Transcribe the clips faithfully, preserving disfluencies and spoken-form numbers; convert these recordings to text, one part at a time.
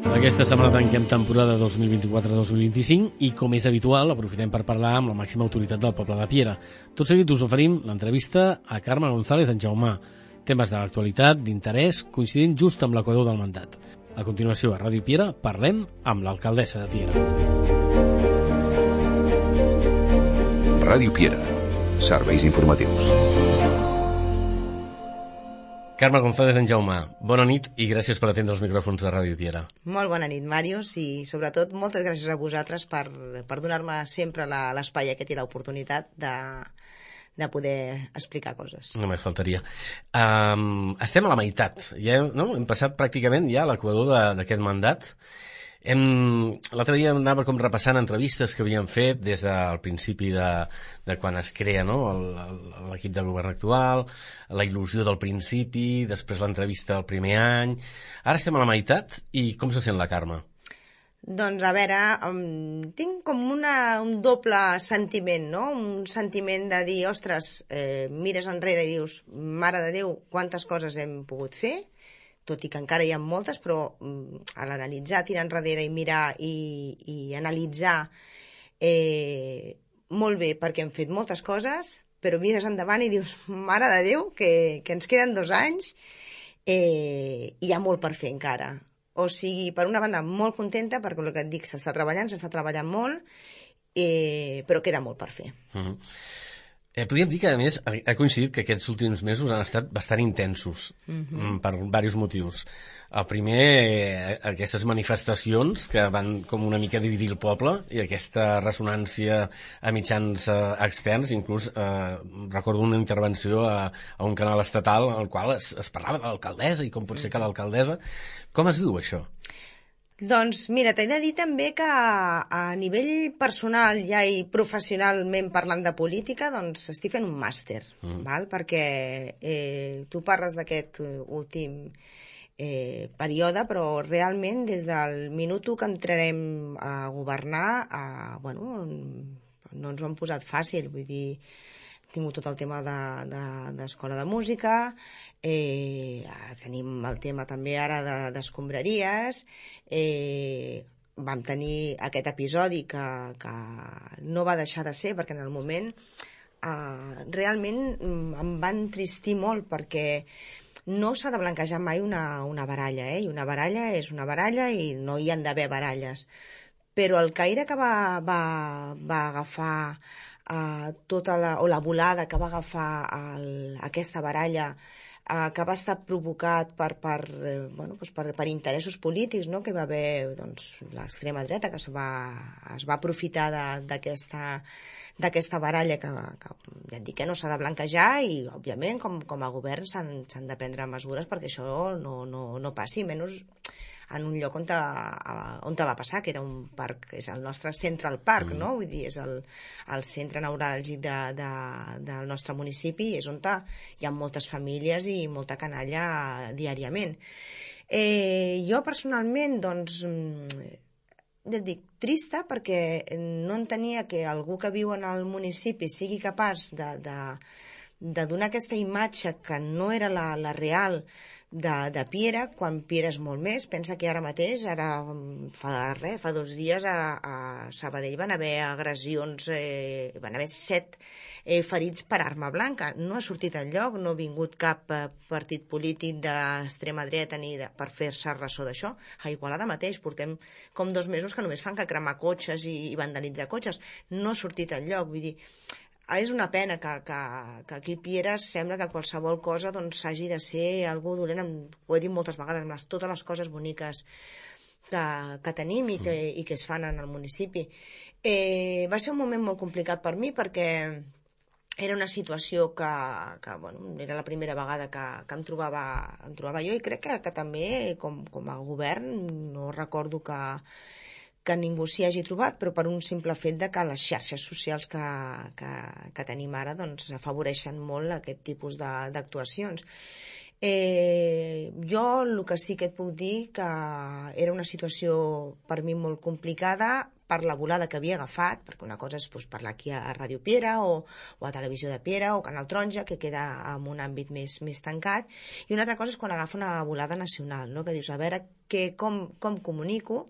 Aquesta setmana tanquem temporada dos mil vint-i-quatre dos mil vint-i-cinc i, com és habitual, aprofitem per parlar amb la màxima autoritat del poble de Piera. Tot seguit us oferim l'entrevista a Carme González en Jaumà. Temes de l'actualitat, d'interès, coincidint just amb l'equador del mandat. A continuació, a Ràdio Piera, parlem amb l'alcaldessa de Piera. Ràdio Piera. Serveis informatius. Carme González en Jaumà, bona nit i gràcies per atendre els micròfons de Ràdio Piera. Molt bona nit, Màrius, i sobretot moltes gràcies a vosaltres per, per donar-me sempre la, l'espai aquest i l'oportunitat de, de poder explicar coses. Només faltaria. Um, estem a la meitat, ja, no? Hem passat pràcticament ja l'equador d'aquest mandat. Hem, l'altre dia anava com repassant entrevistes que havíem fet des del principi de, de quan es crea, no? l'equip de govern actual, la il·lusió del principi, després l'entrevista del primer any. Ara estem a la meitat i com se sent la Carme? Doncs a veure, um, tinc com una, un doble sentiment, no? Un sentiment de dir, ostres, eh, mires enrere i dius, mare de Déu, quantes coses hem pogut fer, tot i que encara hi ha moltes, però a l'analitzar, tirar enrere i mirar i, i analitzar eh, molt bé, perquè hem fet moltes coses, però mires endavant i dius, mare de Déu, que, que ens queden dos anys eh, i hi ha molt per fer encara. O sigui, per una banda, molt contenta, perquè el que et dic, s'està treballant, s'està treballant molt, eh, però queda molt per fer. Uh-huh. Eh, podríem dir que, a més, ha coincidit que aquests últims mesos han estat bastant intensos, uh-huh. per diversos motius. El primer, eh, aquestes manifestacions que van com una mica dividir el poble i aquesta ressonància a mitjans eh, externs, inclús eh, recordo una intervenció a, a un canal estatal en el qual es, es parlava de l'alcaldessa i com pot ser que l'alcaldessa... Com es viu això? Doncs mira, t'he de dir també que a nivell personal ja i professionalment parlant de política, doncs estic fent un màster, mm. val? Perquè eh, tu parles d'aquest últim eh, període, però realment des del minut que entrarem a governar, a, bueno, no ens ho han posat fàcil, vull dir, hem tingut tot el tema de, de, d'escola de música, eh, tenim el tema també ara de, d'escombraries, eh, vam tenir aquest episodi que, que no va deixar de ser, perquè en el moment eh, realment em va entristir molt, perquè no s'ha de blanquejar mai una, una baralla, eh? I una baralla és una baralla i no hi han d'haver baralles. Però el caire que va, va, va agafar Uh, tota la, o la volada que va agafar el, aquesta baralla uh, que va estar provocat per, per, eh, bueno, doncs per, per interessos polítics, no? Que va haver doncs, l'extrema dreta que es va, es va aprofitar de, d'aquesta, d'aquesta baralla que, que ja et dic que no s'ha de blanquejar i òbviament com, com a govern s'han, s'han de prendre mesures perquè això no, no, no passi, menys en un lloc on, te, on te va passar, que era un parc, és el nostre Central Park, mm. no? Vull dir, és el, el centre neuràlgic de, de, del nostre municipi i és on te, hi ha moltes famílies i molta canalla diàriament. Eh, jo personalment, doncs, ja et dic, trista perquè no entenia que algú que viu en el municipi sigui capaç de, de, de donar aquesta imatge que no era la, la real de, de Piera, quan Piera és molt més. Pensa que ara mateix, ara fa res, fa dos dies a, a Sabadell van haver agressions, eh, van haver set eh, ferits per arma blanca. No ha sortit enlloc, no ha vingut cap eh, partit polític d'extrema dreta ni de, per fer-se ressò d'això. A Igualada mateix portem com dos mesos que només fan que cremar cotxes i, i vandalitzar cotxes. No ha sortit enlloc, vull dir... És una pena que, que, que aquí a Piera sembla que qualsevol cosa doncs, hagi de ser algú dolent, ho he dit moltes vegades, amb les, totes les coses boniques que, que tenim i que, i que es fan en el municipi. Eh, va ser un moment molt complicat per mi perquè era una situació que, que bueno, era la primera vegada que, que em, trobava, em trobava jo i crec que, que també com, com a govern no recordo que que ningú s'hi hagi trobat, però per un simple fet de que les xarxes socials que, que, que tenim ara doncs, afavoreixen molt aquest tipus de, d'actuacions. Eh, jo el que sí que et puc dir que era una situació per mi molt complicada per la volada que havia agafat, perquè una cosa és doncs, parlar aquí a Ràdio Piera o, o a Televisió de Piera o Canal Taronja, que queda en un àmbit més, més tancat, i una altra cosa és quan agafa una volada nacional, no? Que dius, a veure que, com, com comunico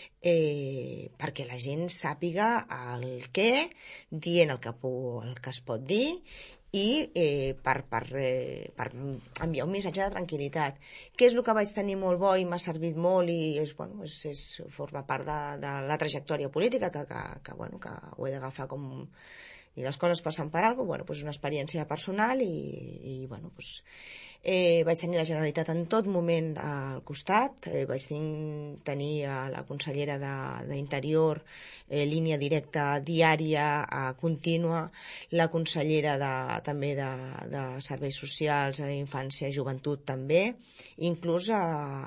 eh, perquè la gent sàpiga el què, dient el que, el que es pot dir, i eh, per, per, eh, per enviar un missatge de tranquil·litat. Què és el que vaig tenir molt bo i m'ha servit molt i és, bueno, és, és, forma part de, de la trajectòria política que, que, que, bueno, que ho he d'agafar com... I les coses passen per alguna cosa, bueno, doncs una experiència personal i, i bueno, doncs, eh, vaig tenir la Generalitat en tot moment al costat, eh, vaig tenir, tenir a la consellera d'Interior eh, línia directa diària, eh, contínua, la consellera de, també de, de Serveis Socials, eh, Infància i Joventut també, inclús eh,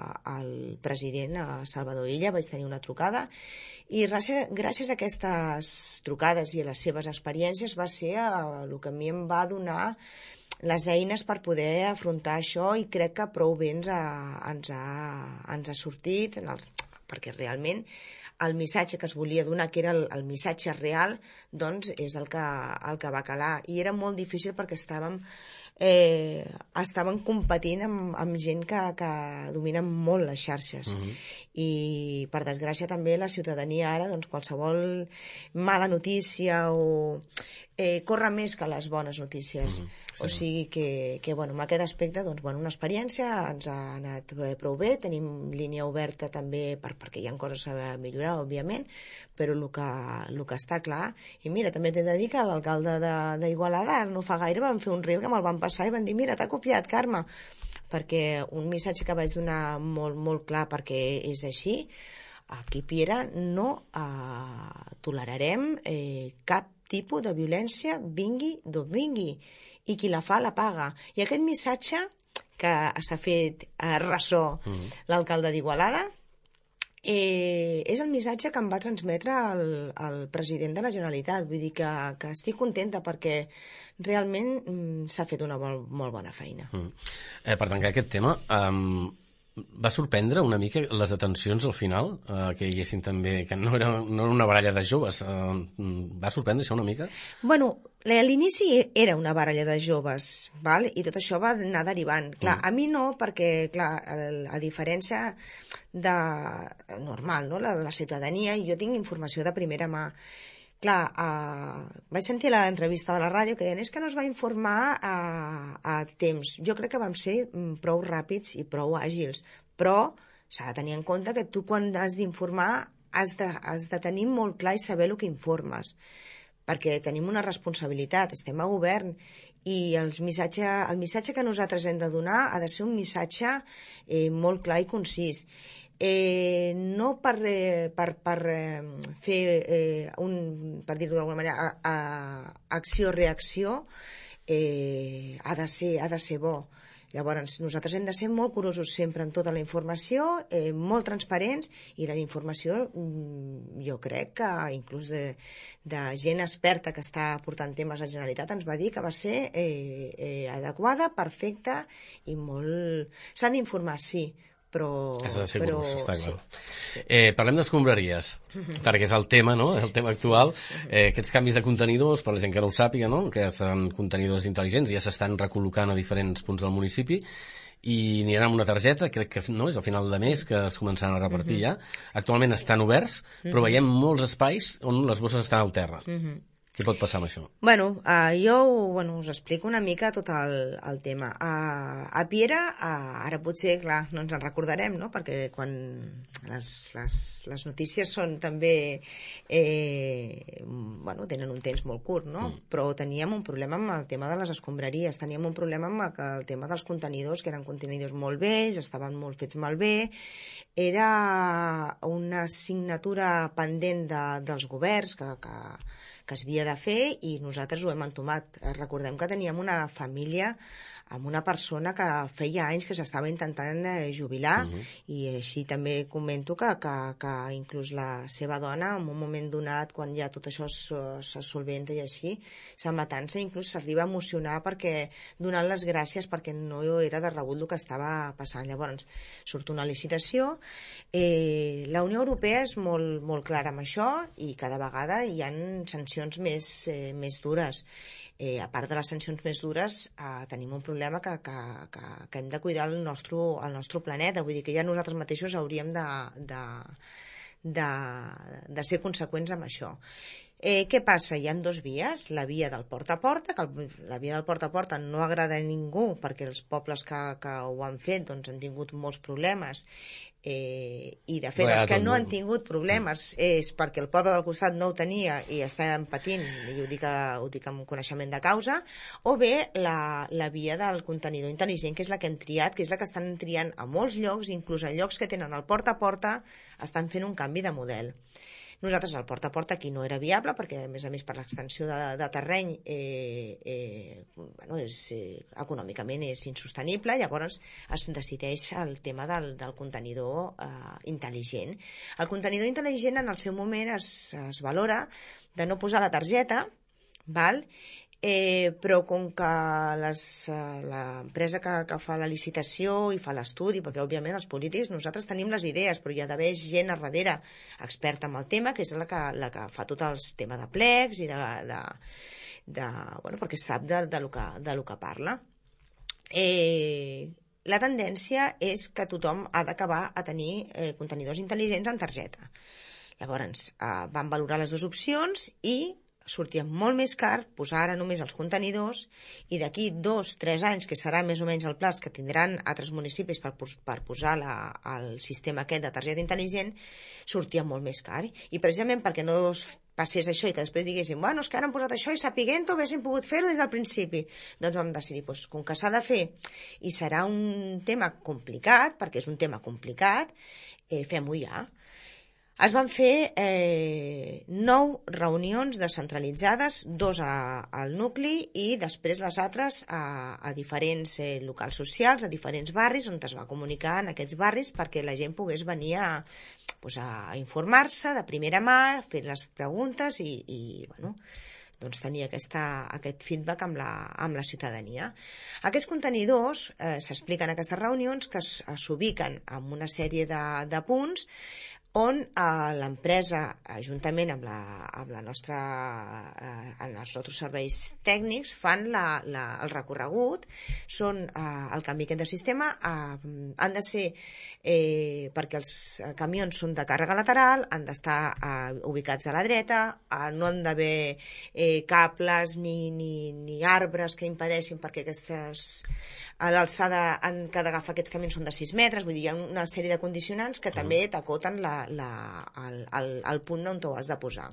el president eh, Salvador Illa vaig tenir una trucada. I gràcies, gràcies a aquestes trucades i a les seves experiències va ser el que a mi em va donar les eines per poder afrontar això i crec que prou bé ens ha, ens ha, ens ha sortit, en el, perquè realment el missatge que es volia donar, que era el, el missatge real, doncs és el que, el que va calar. I era molt difícil perquè estàvem eh, estaven competint amb, amb gent que, que domina molt les xarxes. Uh-huh. I per desgràcia també la ciutadania ara, doncs qualsevol mala notícia o eh, corre més que les bones notícies. Uh-huh. Sí. O sigui que, que bueno, en aquest aspecte, doncs, bueno, una experiència, ens ha anat prou bé, tenim línia oberta també per, perquè hi ha coses a millorar, òbviament, però el que, el que està clar, i mira, també t'he de dir que l'alcalde d'Igualada no fa gaire van fer un reel que me'l van passar i van dir, mira, t'ha copiat, Carme, perquè un missatge que vaig donar molt, molt clar perquè és així, aquí a Piera no eh, tolerarem eh, cap tipus de violència, vingui d'on vingui, i qui la fa la paga. I aquest missatge que s'ha fet eh, ressò mm. l'alcalde d'Igualada eh, és el missatge que em va transmetre el, el president de la Generalitat. Vull dir que, que estic contenta perquè realment mm, s'ha fet una molt, molt bona feina. Mm. Eh, per tancar aquest tema, um, va sorprendre una mica les detencions al final, eh, que hi haguessin també, que no era, no era una baralla de joves. Eh, va sorprendre això una mica? Bueno, a l'inici era una baralla de joves, val? I tot això va anar derivant. Clar, mm. a mi no, perquè, clar, a diferència de normal, no?, la de la ciutadania, jo tinc informació de primera mà. Clar, uh, vaig sentir l'entrevista de la ràdio que deien és que no es va informar a, a temps. Jo crec que vam ser prou ràpids i prou àgils, però s'ha de tenir en compte que tu quan has d'informar has de, has de tenir molt clar i saber el que informes, perquè tenim una responsabilitat, estem a govern i els missatge, el missatge que nosaltres hem de donar ha de ser un missatge eh, molt clar i concís. Eh, no per, eh, per, per eh, fer eh, un, per dir-ho d'alguna manera, a, a acció-reacció eh, ha, de ser, ha de ser bo. Llavors, nosaltres hem de ser molt curosos sempre en tota la informació, eh, molt transparents, i la informació, jo crec que inclús de, de gent experta que està portant temes a la Generalitat ens va dir que va ser eh, eh, adequada, perfecta i molt... S'ha d'informar, sí, però... Has de ser però, curós, està sí, clar. sí. Eh, parlem d'escombraries, perquè és el tema, no?, el tema actual. Eh, aquests canvis de contenidors, per la gent que no ho sàpiga, no?, que són contenidors intel·ligents, ja s'estan recol·locant a diferents punts del municipi, i n'hi ha una targeta, crec que no, és al final de mes que es començaran a repartir ja. Actualment estan oberts, però veiem molts espais on les bosses estan al terra. Què pot passar amb això? Bueno, uh, jo bueno, us explico una mica tot el, el tema. Uh, a Piera, uh, ara potser, clar, no ens en recordarem, no?, perquè quan les, les, les notícies són també... Eh, bueno, tenen un temps molt curt, no? Mm. Però teníem un problema amb el tema de les escombraries, teníem un problema amb el, el tema dels contenidors, que eren contenidors molt vells, estaven molt fets malbé, era una assignatura pendent de, dels governs que... que que es havia de fer i nosaltres ho hem entomat. Recordem que teníem una família amb una persona que feia anys que s'estava intentant eh, jubilar, uh -huh. i així també comento que, que, que inclús la seva dona, en un moment donat, quan ja tot això se solventa i així, s'amatant-se, inclús s'arriba a emocionar perquè donant les gràcies perquè no era de rebut el que estava passant. Llavors, surt una licitació, eh, la Unió Europea és molt, molt clara amb això i cada vegada hi ha sancions més, eh, més dures. Eh, a part de les sancions més dures, eh, tenim un problema que, que, que, que hem de cuidar el nostre, el nostre planeta. Vull dir que ja nosaltres mateixos hauríem de, de, de, de ser conseqüents amb això. Eh, què passa? Hi ha dues vies. La via del porta a porta, que el, la via del porta a porta no agrada a ningú perquè els pobles que, que ho han fet doncs, han tingut molts problemes. Eh, I de fet, els que no han tingut problemes és perquè el poble del costat no ho tenia i estàvem patint, i ho dic, ho dic amb coneixement de causa, o bé la, la via del contenidor intel·ligent, que és la que hem triat, que és la que estan triant a molts llocs, inclús en llocs que tenen el porta a porta, estan fent un canvi de model. Nosaltres el porta a porta aquí no era viable perquè, a més a més, per l'extensió de, de terreny eh, eh, bueno, és, eh, econòmicament és insostenible, llavors es decideix el tema del, del contenidor eh, intel·ligent. El contenidor intel·ligent en el seu moment es, es valora de no posar la targeta, val? Eh, però com que l'empresa que, que fa la licitació i fa l'estudi, perquè òbviament els polítics nosaltres tenim les idees, però hi ha d'haver gent a darrere experta en el tema, que és la que, la que fa tot el tema de plecs i de, de, de, bueno, perquè sap de, de, lo que, de lo que parla. Eh, la tendència és que tothom ha d'acabar a tenir eh, contenidors intel·ligents en targeta. Llavors eh, van valorar les dues opcions i sortia molt més car posar ara només els contenidors, i d'aquí dos, tres anys, que serà més o menys el plaç que tindran altres municipis per, per posar la, el sistema aquest de targeta intel·ligent, sortia molt més car. I precisament perquè no passés això i que després diguéssim, bueno, és que ara han posat això i sapiguent-ho haguéssim pogut fer-ho des del principi. Doncs vam decidir, doncs, com que s'ha de fer i serà un tema complicat, perquè és un tema complicat, eh, fem-ho ja. Es van fer eh, nou reunions descentralitzades, dos a, al nucli i després les altres a, a diferents eh, locals socials, a diferents barris, on es va comunicar en aquests barris perquè la gent pogués venir a, pues, a informar-se de primera mà, fer les preguntes i, i bueno, doncs tenir aquesta, aquest feedback amb la, amb la ciutadania. Aquests contenidors eh, s'expliquen en aquestes reunions que s'ubiquen en una sèrie de, de punts on eh, l'empresa, juntament amb, la, amb la nostra, eh, els nostres serveis tècnics, fan la, la, el recorregut, són eh, el canvi aquest de sistema, eh, han de ser, eh, perquè els camions són de càrrega lateral, han d'estar eh, ubicats a la dreta, eh, no han d'haver eh, cables ni, ni, ni arbres que impedeixin perquè aquestes... l'alçada que ha d'agafar aquests camions són de sis metres, vull dir, hi ha una sèrie de condicionants que també t'acoten la, la, el, el, el punt on t'ho has de posar.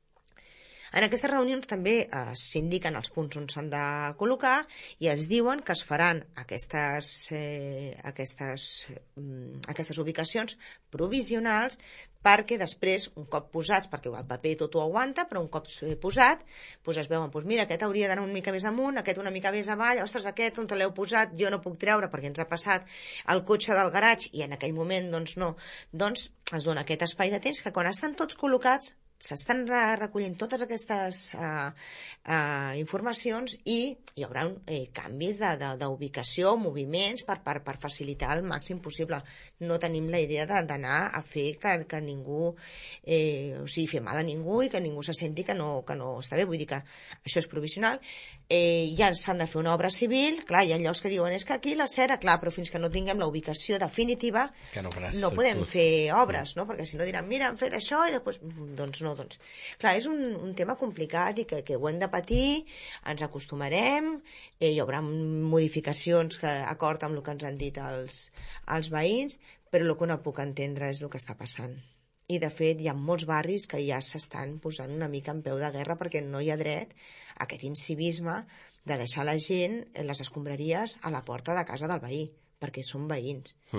En aquestes reunions també eh, s'indiquen els punts on s'han de col·locar i es diuen que es faran aquestes, eh, aquestes, eh, aquestes ubicacions provisionals perquè després, un cop posats, perquè el paper tot ho aguanta, però un cop posat, doncs es veuen, doncs mira, aquest hauria d'anar una mica més amunt, aquest una mica més avall, ostres, aquest on te l'heu posat, jo no puc treure perquè ens ha passat el cotxe del garatge i en aquell moment, doncs no. Doncs es dona aquest espai de temps que quan estan tots col·locats s'estan recollint totes aquestes uh, uh, informacions i hi haurà eh, canvis d'ubicació, moviments per, per, per facilitar el màxim possible. No tenim la idea d'anar a fer que, que ningú, eh, o sigui, fer mal a ningú i que ningú se senti que no, que no està bé. Vull dir que això és provisional. Eh, ja s'han de fer una obra civil, clar, hi ha llocs que diuen és que aquí la cera, clar, però fins que no tinguem la ubicació definitiva no, no podem fer obres, no? Perquè si no diran, mira, han fet això i després, doncs no, doncs. Clar, és un, un tema complicat i que, que ho hem de patir, ens acostumarem, eh, hi haurà modificacions que acord amb el que ens han dit els, els veïns, però el que no puc entendre és el que està passant. I, de fet, hi ha molts barris que ja s'estan posant una mica en peu de guerra perquè no hi ha dret a aquest incivisme de deixar la gent les escombraries a la porta de casa del veí, perquè són veïns. Uh-huh.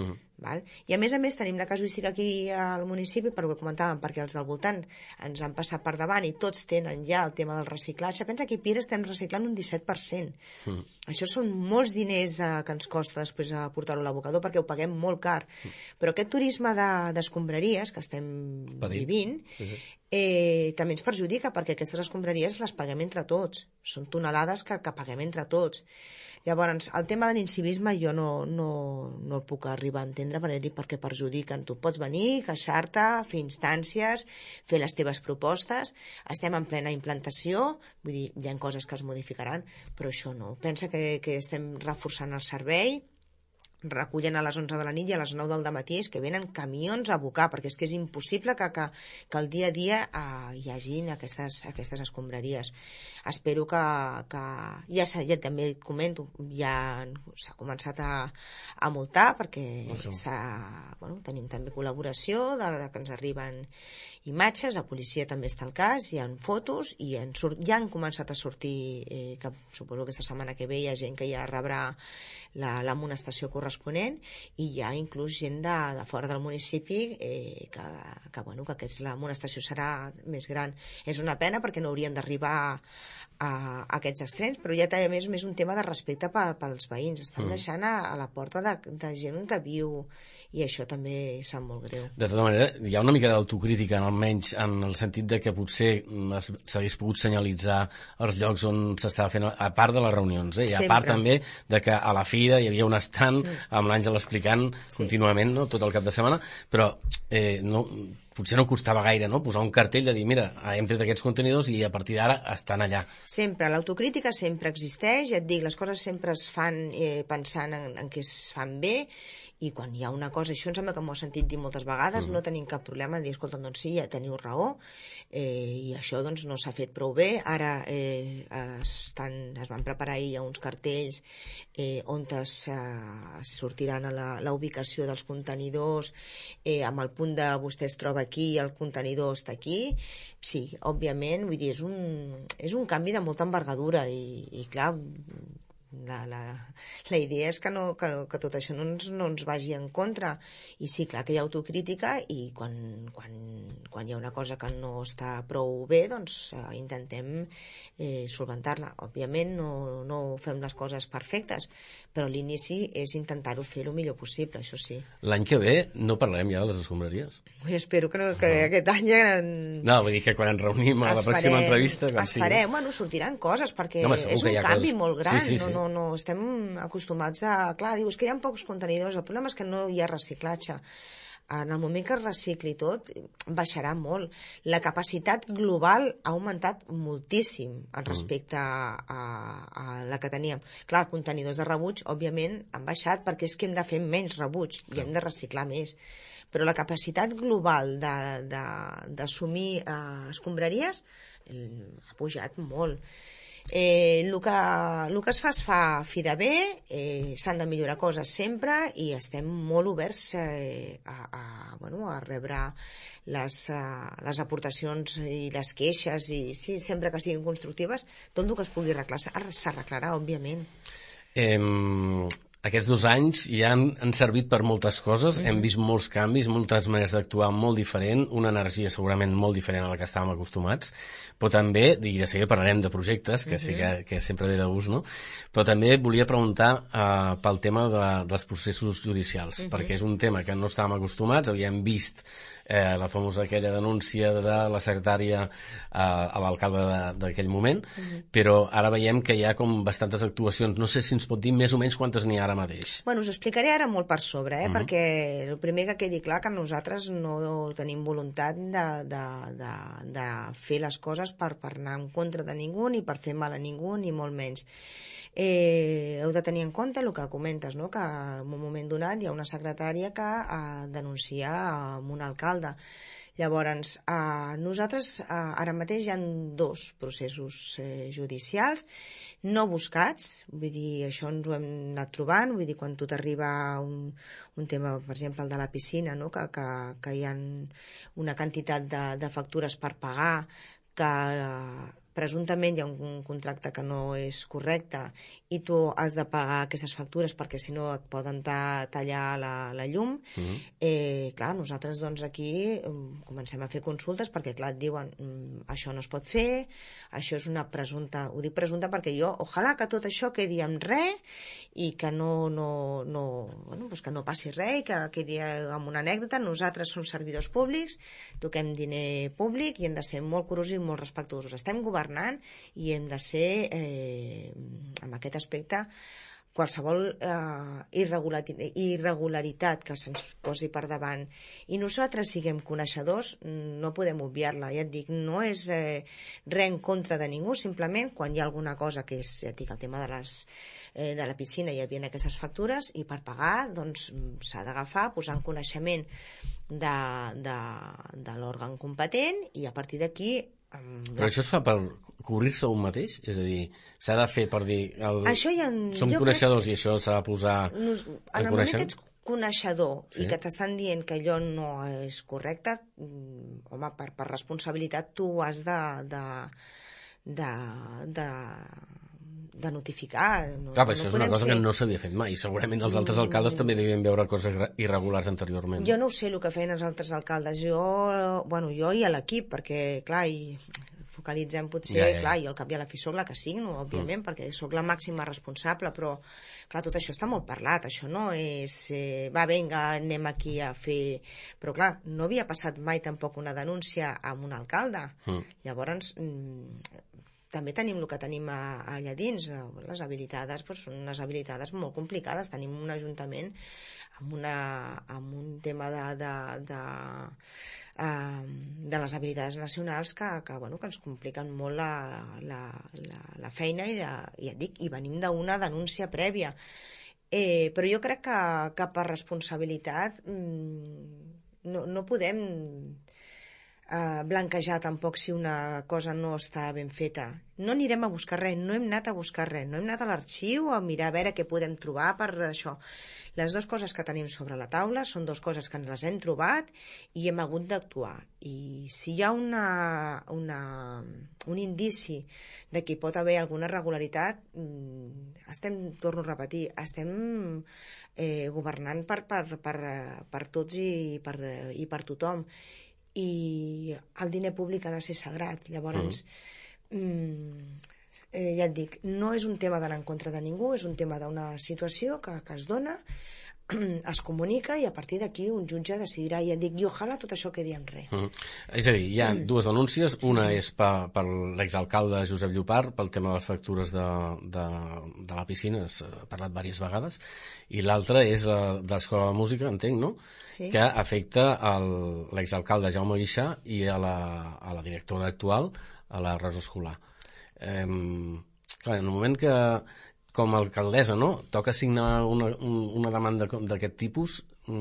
Val? I a més a més tenim la casuística aquí al municipi, per ho que comentàvem, perquè els del voltant ens han passat per davant i tots tenen ja el tema del reciclatge. Pensa que a Piera estem reciclant un disset per cent. Mm. Això són molts diners eh, que ens costa després a portar-ho a l'abocador perquè ho paguem molt car. Mm. Però aquest turisme d'escombraries de, que estem Padim. vivint sí, sí. Eh, també ens perjudica perquè aquestes escombraries les paguem entre tots. Són tonelades que, que paguem entre tots. Llavors, el tema de l'incivisme jo no, no, no el puc arribar a entendre perquè dic perquè perjudiquen. Tu pots venir, queixar-te, fer instàncies, fer les teves propostes, estem en plena implantació, vull dir, hi ha coses que es modificaran, però això no. Pensa que, que estem reforçant el servei, recullen a les onze de la nit i a les nou del dematí, és que venen camions a abocar, perquè és que és impossible que, que, que el dia a dia eh, hi hagin aquestes, aquestes escombraries. Espero que, que ja, ja també et comento, ja s'ha començat a, a multar, perquè bueno, tenim també col·laboració, de, de que ens arriben imatges, la policia també està al cas, hi ha fotos, i en surt, ja han començat a sortir, eh, que suposo que aquesta setmana que ve hi ha gent que ja rebrà la, l'amonestació corresponent, i hi ha inclús gent de, de fora del municipi eh, que, que, bueno, que aquest, l'amonestació serà més gran. És una pena perquè no haurien d'arribar a, a, a aquests extrems, però ja també és més un tema de respecte per, pels veïns. Estan mm. deixant a, a la porta de, de gent on viu, i això també sap molt greu. De tota manera, hi ha una mica d'autocrítica, almenys en el sentit de que potser s'hagués pogut senyalitzar els llocs on s'estava fent, a part de les reunions, eh? I a part també de que a la fira hi havia un estand mm. amb l'Àngel explicant sí. contínuament, no?, tot el cap de setmana, però eh, no, potser no costava gaire, no?, posar un cartell de dir, mira, hem tret aquests contenidors i a partir d'ara estan allà. Sempre, l'autocrítica sempre existeix, ja et dic, les coses sempre es fan eh, pensant en, en què es fan bé, i quan hi ha una cosa, això em sembla que m'ho he sentit dir moltes vegades, uh-huh. no tenim cap problema en dir, escolta, doncs sí, ja teniu raó, eh, i això doncs no s'ha fet prou bé. Ara eh, estan, es van preparar ahir uns cartells eh, on es eh, sortiran a la, la ubicació dels contenidors, eh, amb el punt de vostè es troba aquí, el contenidor està aquí. Sí, òbviament, vull dir, és un, és un canvi de molta envergadura i, i clar, La, la, la idea és que, no, que, que tot això no ens, no ens vagi en contra, i sí, clar que hi ha autocrítica, i quan, quan, quan hi ha una cosa que no està prou bé, doncs eh, intentem eh, solventar-la. Òbviament no, no fem les coses perfectes, però l'inici és intentar-ho fer el millor possible, això sí. L'any que ve no parlarem ja de les escombraries? Ui, espero que, no, que uh-huh. aquest any... En... No, vull dir que quan ens reunim a la esperem, pròxima entrevista... Esperem, sí. Bueno, sortiran coses, perquè no, és un canvi coses... molt gran, sí, sí, sí. no, no no estem acostumats a... Clar, dius que hi ha pocs contenidors, el problema és que no hi ha reciclatge. En el moment que es recicli tot, baixarà molt. La capacitat global ha augmentat moltíssim respecte a, a, a la que teníem. Clar, contenidors de rebuig, òbviament, han baixat perquè és que hem de fer menys rebuig i hem de reciclar més. Però la capacitat global d'assumir eh, escombraries eh, ha pujat molt. Eh, el, que, el que es fa es fa fi de bé, eh, s'han de millorar coses sempre i estem molt oberts eh, a, a, bueno, a rebre les, uh, les aportacions i les queixes, i sí, sempre que siguin constructives, tot el que es pugui arreglar s'arreglarà, òbviament. Eh... Aquests dos anys ja han, han servit per moltes coses, mm. hem vist molts canvis, moltes maneres d'actuar molt diferent, una energia segurament molt diferent a la que estàvem acostumats, però també, i de seguida parlarem de projectes, que mm-hmm. sí que, que sempre ve de gust, no? Però també volia preguntar uh, pel tema de, dels processos judicials, mm-hmm. perquè és un tema que no estàvem acostumats, havíem vist eh, la famosa aquella denúncia de la secretària eh, a l'alcalde d'aquell moment, mm-hmm. però ara veiem que hi ha com bastantes actuacions. No sé si ens pot dir més o menys quantes n'hi ha ara mateix. Bueno, us explicaré ara molt per sobre, eh? Mm-hmm. perquè el primer que quedi clar que nosaltres no tenim voluntat de, de, de, de fer les coses per, per anar en contra de ningú, ni per fer mal a ningú, ni molt menys. Eh, heu de tenir en compte el que comentes, no? Que en un moment donat hi ha una secretària que eh, denuncia amb un alcalde. Llavors, eh, nosaltres eh, ara mateix hi ha dos processos eh, judicials no buscats, vull dir, això ens ho hem anat trobant, vull dir, quan tu t'arriba un, un tema, per exemple, el de la piscina, no? que, que, que hi ha una quantitat de, de factures per pagar, que presumptament hi ha un contracte que no és correcte i tu has de pagar aquestes factures perquè si no et poden ta tallar la, la llum, mm-hmm. eh, clar, nosaltres doncs aquí comencem a fer consultes perquè clar, et diuen mm, això no es pot fer, això és una presumpta, ho dic presumpta perquè jo, ojalà que tot això quedi amb res i que no, no, no, bueno, doncs que no passi res i que quedi amb una anècdota. Nosaltres som servidors públics, toquem diner públic i hem de ser molt curosos i molt respectuosos. Estem governant i hem de ser, eh, en aquest aspecte, qualsevol eh, irregularitat que se'ns posi per davant i nosaltres siguem coneixedors no podem obviar-la, ja et dic, no és eh, res en contra de ningú, simplement quan hi ha alguna cosa que és, ja et dic, el tema de, les, eh, de la piscina hi havia aquestes factures i per pagar doncs s'ha d'agafar, posar en coneixement de, de, de l'òrgan competent i a partir d'aquí però això es fa per cobrir-se un mateix? És a dir, s'ha de fer per dir el... ja, som coneixedors crec... i això s'ha de posar Nos... en el moment que ets coneixedor sí. i que t'estan dient que allò no és correcte, home, per, per responsabilitat tu has de de, de, de de notificar. No, Clar, però això no és una cosa ser... que no s'havia fet mai. Segurament els altres alcaldes mm. també devien veure coses irregulars anteriorment. Jo no ho sé el que feien els altres alcaldes. Jo, bueno, jo i a l'equip, perquè, clar, i focalitzem potser, ja, ja, ja. clar, jo al cap i a la fi soc la que signo, òbviament, mm. perquè sóc la màxima responsable, però, clar, tot això està molt parlat, això no és, eh, va, vinga, anem aquí a fer... Però, clar, no havia passat mai tampoc una denúncia amb un alcalde. Mm. Llavors... Mm, també tenim el que tenim allà dins, les habilitades doncs, són unes habilitades molt complicades, tenim un ajuntament amb, una, amb un tema de, de, de, de les habilitades nacionals que, que, bueno, que ens compliquen molt la, la, la, la feina i, la, i et dic, i venim d'una denúncia prèvia. Eh, però jo crec que, que per responsabilitat no, no podem... Uh, blanquejar tampoc si una cosa no està ben feta. No anirem a buscar res, no hem anat a buscar res, no hem anat a l'arxiu a mirar a veure què podem trobar per això. Les dues coses que tenim sobre la taula són dues coses que ens les hem trobat i hem hagut d'actuar. I si hi ha una, una, un indici de que hi pot haver alguna irregularitat, estem, torno a repetir, estem eh, governant per, per, per, per tots i per, i per tothom. I el diner públic ha de ser sagrat. Llavors, mm. Mm, eh, ja et dic, no és un tema d'anar en contra de ningú, és un tema d'una situació que, que es dona, es comunica i a partir d'aquí un jutge decidirà, i et dic, i ojalà tot això quedi en res. Mm. És a dir, hi ha mm. dues denúncies, una és per, per l'exalcalde Josep Llopart pel tema de les factures de, de, de la piscina, s'ha parlat diverses vegades, i l'altra és la de l'Escola de Música, entenc, no? Sí. Que afecta l'exalcalde Jaume Guixà i a la, a la directora actual, a la Rosa Escolar. Eh, clar, en el moment que com a alcaldessa, no? Toca signar una, una demanda d'aquest tipus,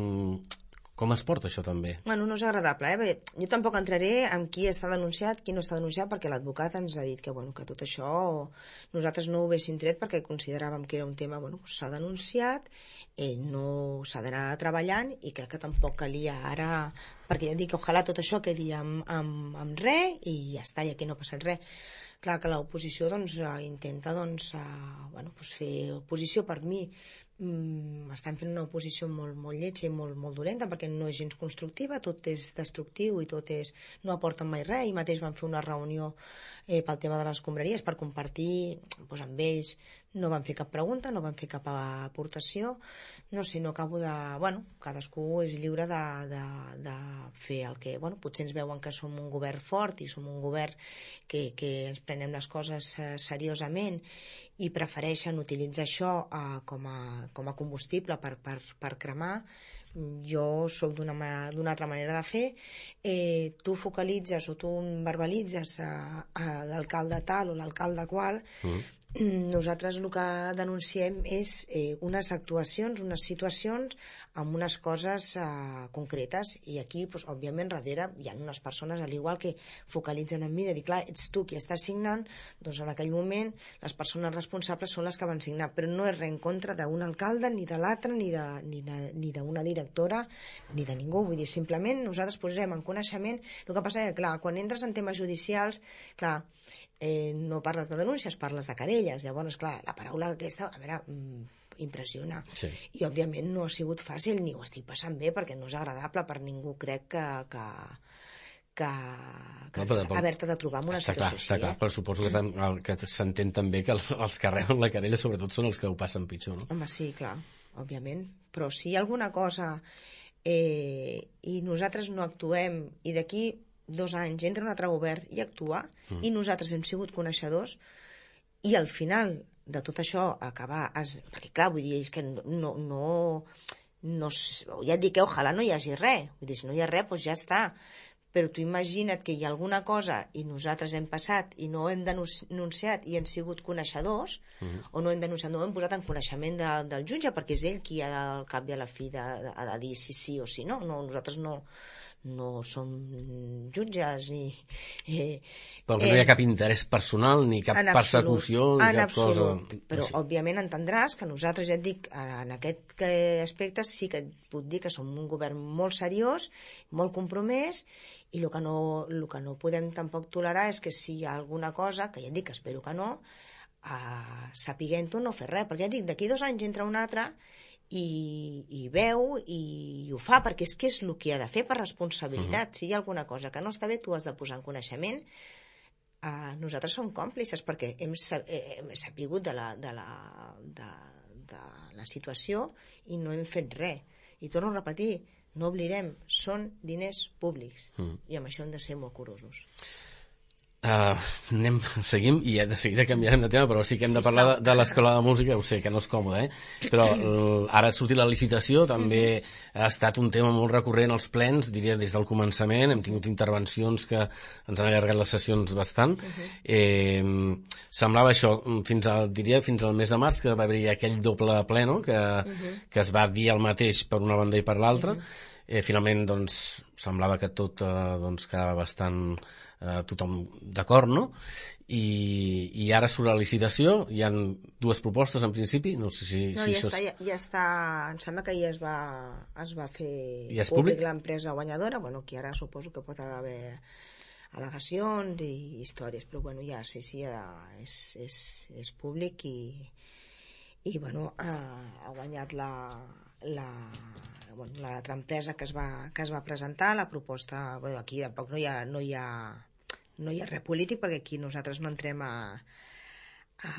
com es porta això també? Bueno, no és agradable, eh? Perquè jo tampoc entraré en qui està denunciat, qui no està denunciat, perquè l'advocat ens ha dit que, bueno, que tot això nosaltres no ho haguéssim tret perquè consideràvem que era un tema, bueno, s'ha denunciat, eh, no s'ha d'anar treballant i crec que tampoc calia ara, perquè ja dic que ojalà tot això quedi amb, amb, amb res i ja està, i aquí no ha passat res. Clar que l'oposició doncs, intenta doncs, uh, bueno, doncs fer oposició. Per mi mm, estan fent una oposició molt, molt lletja i molt, molt dolenta perquè no és gens constructiva, tot és destructiu i tot és... no aporten mai res. I mateix van fer una reunió eh, pel tema de les escombraries per compartir doncs, amb ells. No van fer cap pregunta, no van fer cap aportació, no sé, no acabo de... Bueno, cadascú és lliure de, de, de fer el que... Bueno, potser ens veuen que som un govern fort i som un govern que, que ens prenem les coses eh, seriosament i prefereixen utilitzar això eh, com, a, com a combustible per, per, per cremar. Jo soc d'una d'una altra manera de fer. Eh, tu focalitzes o tu verbalitzes a, a l'alcalde tal o l'alcalde qual... Mm. Nosaltres el que denunciem és eh, unes actuacions, unes situacions amb unes coses eh, concretes i aquí, doncs, òbviament, darrere hi ha unes persones, al igual que focalitzen en mi, de dir, clar, ets tu qui estàs signant, doncs en aquell moment les persones responsables són les que van signar, però no és res en contra d'un alcalde, ni de l'altre, ni de, ni de, ni d'una directora, ni de ningú, vull dir, simplement nosaltres posem en coneixement. El que passa és que, clar, quan entres en temes judicials, clar, eh, no parles de denúncies, parles de querelles. Llavors, clar, la paraula aquesta, a veure, impressiona. Sí. I, òbviament, no ha sigut fàcil ni ho estic passant bé perquè no és agradable per ningú, crec que... que que, que no, però, haver-te de trobar en una està situació clar, està així. Clar, però suposo que, el que s'entén també que els, els que reben la querella sobretot són els que ho passen pitjor, no? Home, sí, clar, òbviament. Però si hi ha alguna cosa eh, i nosaltres no actuem i d'aquí dos anys entra un altre govern i actua mm. i nosaltres hem sigut coneixedors i al final de tot això acabar... Es, perquè clar, vull dir, és que no... no, no, no ja et dic que ojalà no hi hagi res. Vull dir, si no hi ha res, doncs ja està. Però tu imagina't que hi ha alguna cosa i nosaltres hem passat i no hem denunciat i hem sigut coneixedors, mm-hmm. o no hem denunciat, no hem posat en coneixement de, del jutge, perquè és ell qui ha al cap i a la fi de, de, de dir si sí o si no. no nosaltres no, no som jutges ni... Eh, Però que no hi ha cap interès personal, ni cap persecució, ni cap cosa... Però, sí. òbviament, entendràs que nosaltres, ja et dic, en aquest aspecte sí que et puc dir que som un govern molt seriós, molt compromès, i el que no, el que no podem tampoc tolerar és que si hi ha alguna cosa, que ja et dic que espero que no, eh, sapiguem-ho no fer res, perquè ja et dic, d'aquí dos anys entra un altre i, i veu i, i ho fa, perquè és que és el que ha de fer per responsabilitat. Uh-huh. Si hi ha alguna cosa que no està bé, tu has de posar en coneixement. Uh, nosaltres som còmplices perquè hem, hem sapigut de la, de, la, de, de la situació i no hem fet res. I torno a repetir, no oblidem, són diners públics mm. i amb això hem de ser molt curosos. Uh, anem, seguim i ja de seguida canviarem de tema, però sí que hem de parlar de, de l'escola de música. Ho sé que no és còmode, eh? Però uh, ara ha sortit la licitació, també ha estat un tema molt recurrent als plens, diria des del començament. Hem tingut intervencions que ens han allargat les sessions bastant. Uh-huh. eh, semblava això fins al, diria, fins al mes de març, que va haver-hi aquell doble ple, no? que, uh-huh. que es va dir el mateix per una banda i per l'altra. Uh-huh. eh, finalment doncs, semblava que tot eh, doncs, quedava bastant eh, tothom d'acord, no? I, i ara surt la licitació, hi ha dues propostes en principi, no sé si... No, si ja, això està, és... ja, ja està, em sembla que ja es va, es va fer ja és públic, públic l'empresa guanyadora, bueno, que ara suposo que pot haver al·legacions i històries, però bueno, ja sí, sí, ja és, és, és públic i, i bueno, ha, ha guanyat la, la, bueno, l'altra empresa que es, va, que es va presentar, la proposta, bueno, aquí tampoc no hi ha, no hi ha no hi ha res polític perquè aquí nosaltres no entrem a, a,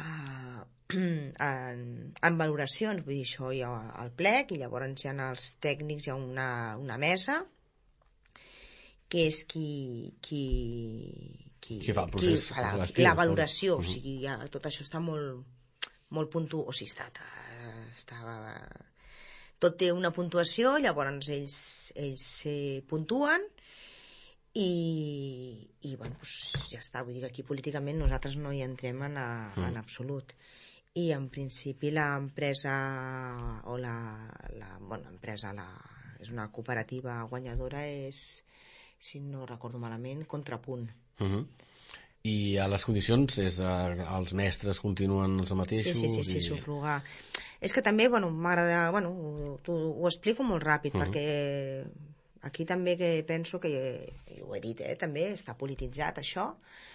en, en valoracions, vull dir, això hi ha el plec i llavors hi ha els tècnics, hi ha una, una mesa que és qui qui, qui, qui fa el procés, qui fa la, la valoració, uh-huh. O sigui, ja, tot això està molt, molt puntu... o sigui, està, està, tot té una puntuació, llavors ells, ells eh, puntuen i, i bueno, doncs ja està, vull dir que aquí políticament nosaltres no hi entrem en, a, mm. en absolut. I en principi l'empresa o la, la bueno, empresa la, és una cooperativa guanyadora, és, si no recordo malament, Contrapunt. Mm-hmm. I a les condicions és, eh, els mestres continuen els mateixos? Sí, sí, sí, sí, i... subrogar. És que també, bueno, m'agrada, bueno, ho, ho explico molt ràpid, mm-hmm. perquè aquí també que penso que, i ho he dit, eh, també està polititzat això.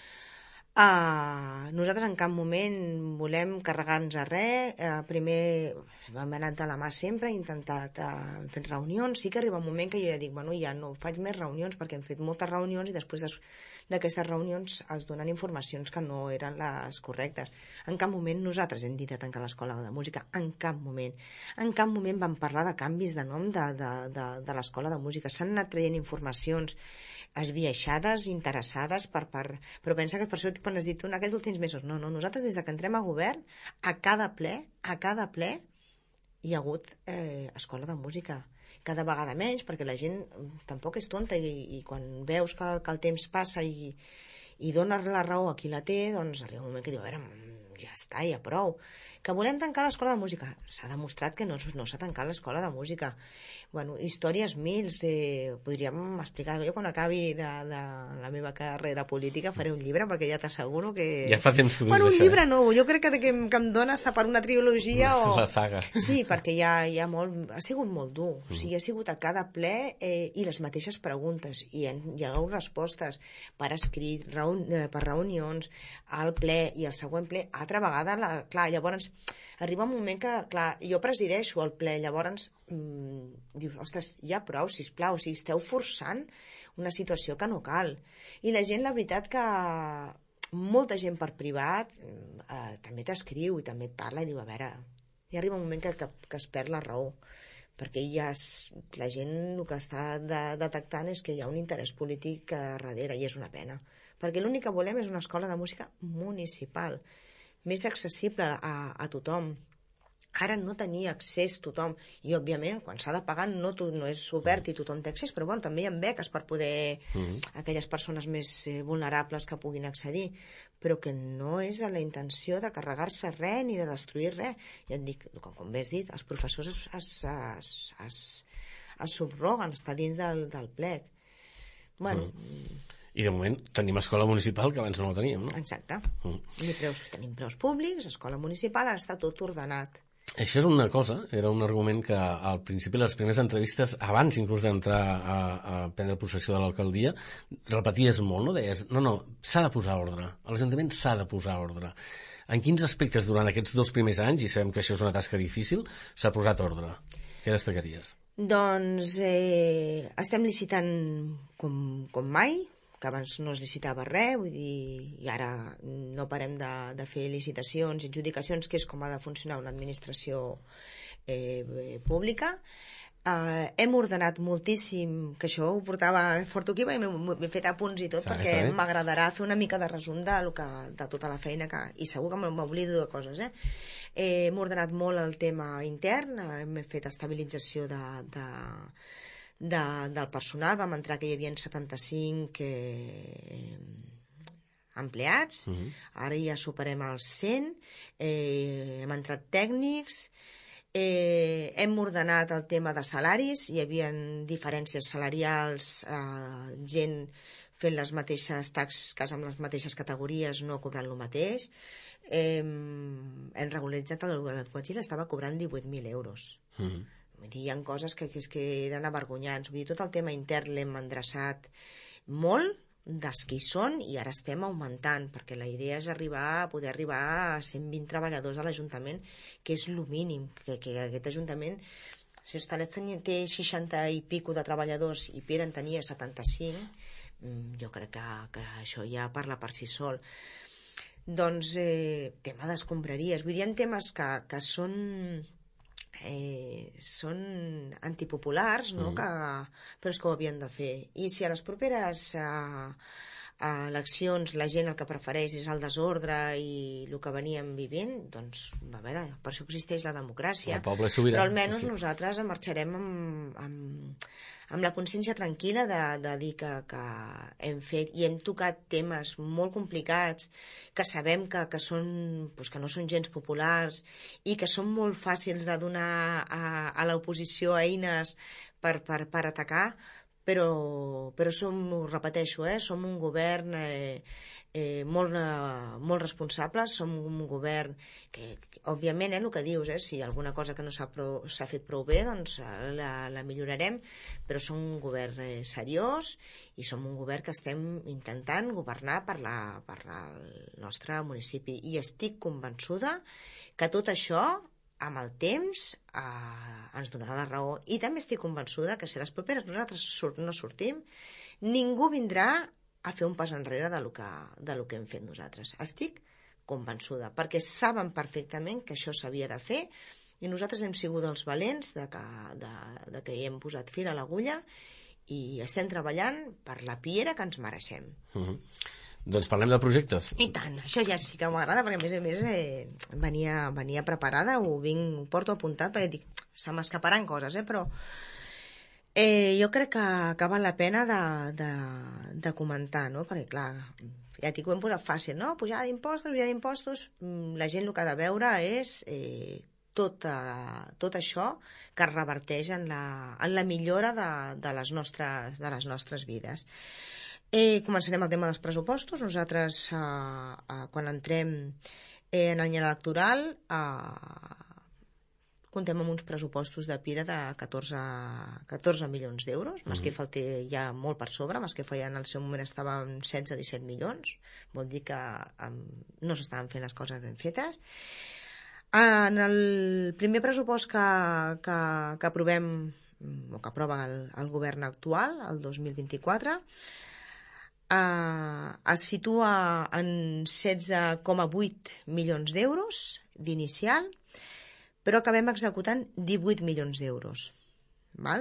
Uh, nosaltres en cap moment volem carregar-nos a res. Uh, primer vam anar de la mà sempre, he intentat uh, fer reunions. Sí que arriba un moment que jo ja dic, bueno, ja no faig més reunions perquè hem fet moltes reunions i després d'aquestes reunions es donen informacions que no eren les correctes. En cap moment nosaltres hem dit de tancar l'escola de música, en cap moment. En cap moment vam parlar de canvis de nom de, de, de, de l'escola de música. S'han anat traient informacions esbiaixades, interessades, per, per... però pensa que per això quan has dit tu en aquests últims mesos, no, no, nosaltres des que entrem a govern, a cada ple, a cada ple hi ha hagut eh, escola de música. Cada vegada menys, perquè la gent tampoc és tonta i, i quan veus que, que el temps passa i, i dones la raó a qui la té, doncs arriba un moment que diu, a veure, ja està, ja prou. Que volem tancar l'escola de música. S'ha demostrat que no, no s'ha tancat l'escola de música. Bueno, històries mils. Eh, podríem explicar. Jo quan acabi de, de la meva carrera política faré un llibre, perquè ja t'asseguro que... Ja fa temps que ho dius, bueno, un això, llibre eh? no. Jo crec que, que, que em dona hasta per una trilogia o... La saga. Sí, perquè hi ha, hi ha molt... Ha sigut molt dur. Mm. O sigui, ha sigut a cada ple eh, i les mateixes preguntes. I hi ha, hi ha respostes per escrit, reun, eh, per reunions, al ple i al següent ple. Altra vegada, la, clar, llavors arriba un moment que, clar, jo presideixo el ple, llavors mmm, dius, ostres, ja prou, sisplau, o sigui, esteu forçant una situació que no cal. I la gent, la veritat que molta gent per privat eh, també t'escriu i també et parla i diu, a veure, ja arriba un moment que, que, que es perd la raó, perquè ja es, la gent el que està de, detectant és que hi ha un interès polític darrere, i és una pena, perquè l'únic que volem és una escola de música municipal, més accessible a, a tothom. Ara no tenia accés tothom, i òbviament quan s'ha de pagar no, no és obert i tothom té accés, però bueno, també hi ha beques per poder mm-hmm. aquelles persones més eh, vulnerables que puguin accedir, però que no és a la intenció de carregar-se res ni de destruir res. Ja et dic, com, com bé has dit, els professors es, es, es, es, es subroguen, està dins del, del plec. Bueno... Mm. I de moment tenim escola municipal, que abans no la teníem, no? Exacte. Mm. I preus, tenim preus públics, escola municipal, ara està tot ordenat. Això era una cosa, era un argument que al principi de les primeres entrevistes, abans inclús d'entrar a, a prendre possessió de l'alcaldia, repeties molt, no? Deies, no, no, s'ha de posar ordre, a l'Ajuntament s'ha de posar ordre. En quins aspectes durant aquests dos primers anys, i sabem que això és una tasca difícil, s'ha posat ordre? Què destacaries? Doncs eh, estem licitant com, com mai, que abans no es licitava res, vull dir, i ara no parem de, de fer licitacions i adjudicacions, que és com ha de funcionar una administració eh, pública. Eh, hem ordenat moltíssim, que això ho portava fort aquí, i m'he fet apunts i tot, Està, perquè està m'agradarà fer una mica de resum de, lo que, de tota la feina, que, i segur que m'oblido de coses. Eh? Eh, hem ordenat molt el tema intern, hem fet estabilització de... de De, del personal, vam entrar que hi havia setanta-cinc eh, empleats, uh-huh. Ara ja superem els cent, eh, hem entrat tècnics, eh, hem ordenat el tema de salaris, hi havia diferències salarials, eh, gent fent les mateixes taxes amb les mateixes categories, no cobrant el mateix. Eh, hem regularitzat l'advocat, estava cobrant divuit mil euros. Uh-huh. Vull dir, hi ha coses que, que, que eren avergonyants. Vull dir, tot el tema intern l'hem endreçat molt dels que hi són i ara estem augmentant, perquè la idea és arribar a poder arribar a cent vint treballadors a l'Ajuntament, que és el mínim, que, que aquest Ajuntament, si Hostalet té seixanta i pico de treballadors i Piera en tenia setanta-cinc, jo crec que, que això ja parla per si sol. Doncs, eh, tema d'escombraries. Vull dir, hi ha temes que, que són... Eh, són antipopulars, no? Mm. Que, però és que ho havien de fer. I si a les properes a, a eleccions la gent el que prefereix és el desordre i el que veníem vivint, doncs, a veure, per això existeix la democràcia. El poble és sobirà. Però almenys sí. Nosaltres marxarem amb, amb, amb la consciència tranquil·la de, de dir que, que hem fet i hem tocat temes molt complicats, que sabem que, que, són, doncs, que no són gens populars i que són molt fàcils de donar a, a l'oposició eines per, per, per atacar, però, però som, ho repeteixo, eh, som un govern eh, eh, molt, eh, molt responsable, som un govern que, que òbviament, eh, el que dius, eh, si alguna cosa que no s'ha, prou, s'ha fet prou bé, doncs la, la millorarem, però som un govern eh, seriós i som un govern que estem intentant governar per, la, per el nostre municipi. I estic convençuda que tot això, amb el temps, eh, ens donarà la raó. I també estic convençuda que si les properes nosaltres surt, no sortim, ningú vindrà a fer un pas enrere de lo que, de lo que hem fet nosaltres. Estic convençuda, perquè saben perfectament que això s'havia de fer i nosaltres hem sigut els valents de que, de, de que hi hem posat fil a l'agulla i estem treballant per la Piera que ens mereixem. Uh-huh. Doncs parlem de projectes. I tant, això ja sí que m'agrada, perquè a més a més eh, venia, venia preparada, ho, vinc, ho porto apuntat, perquè dic, se m'escaparan coses, eh, però eh, jo crec que, que val la pena de, de, de comentar, no? Perquè clar, ja dic, ho hem posat fàcil, no? Pujada d'impostos, pujada d'impostos, la gent el que ha de veure és eh, tot, uh, tot això que es reverteix en la, en la millora de, de, les nostres, de les nostres vides. Eh, començarem el tema dels pressupostos. Nosaltres, eh, eh, quan entrem eh, en l'any electoral, eh, contem amb uns pressupostos de Pira de catorze milions d'euros. Mm-hmm. Masquefa el té ja molt per sobre. Masquefa ja en el seu moment estava en setze a disset milions. Vol dir que eh, no s'estaven fent les coses ben fetes. En el primer pressupost que, que, que aprovem, o que aprova el, el govern actual, el dos mil vint-i-quatre, Uh, es situa en setze coma vuit milions d'euros d'inicial, però acabem executant divuit milions d'euros. Val?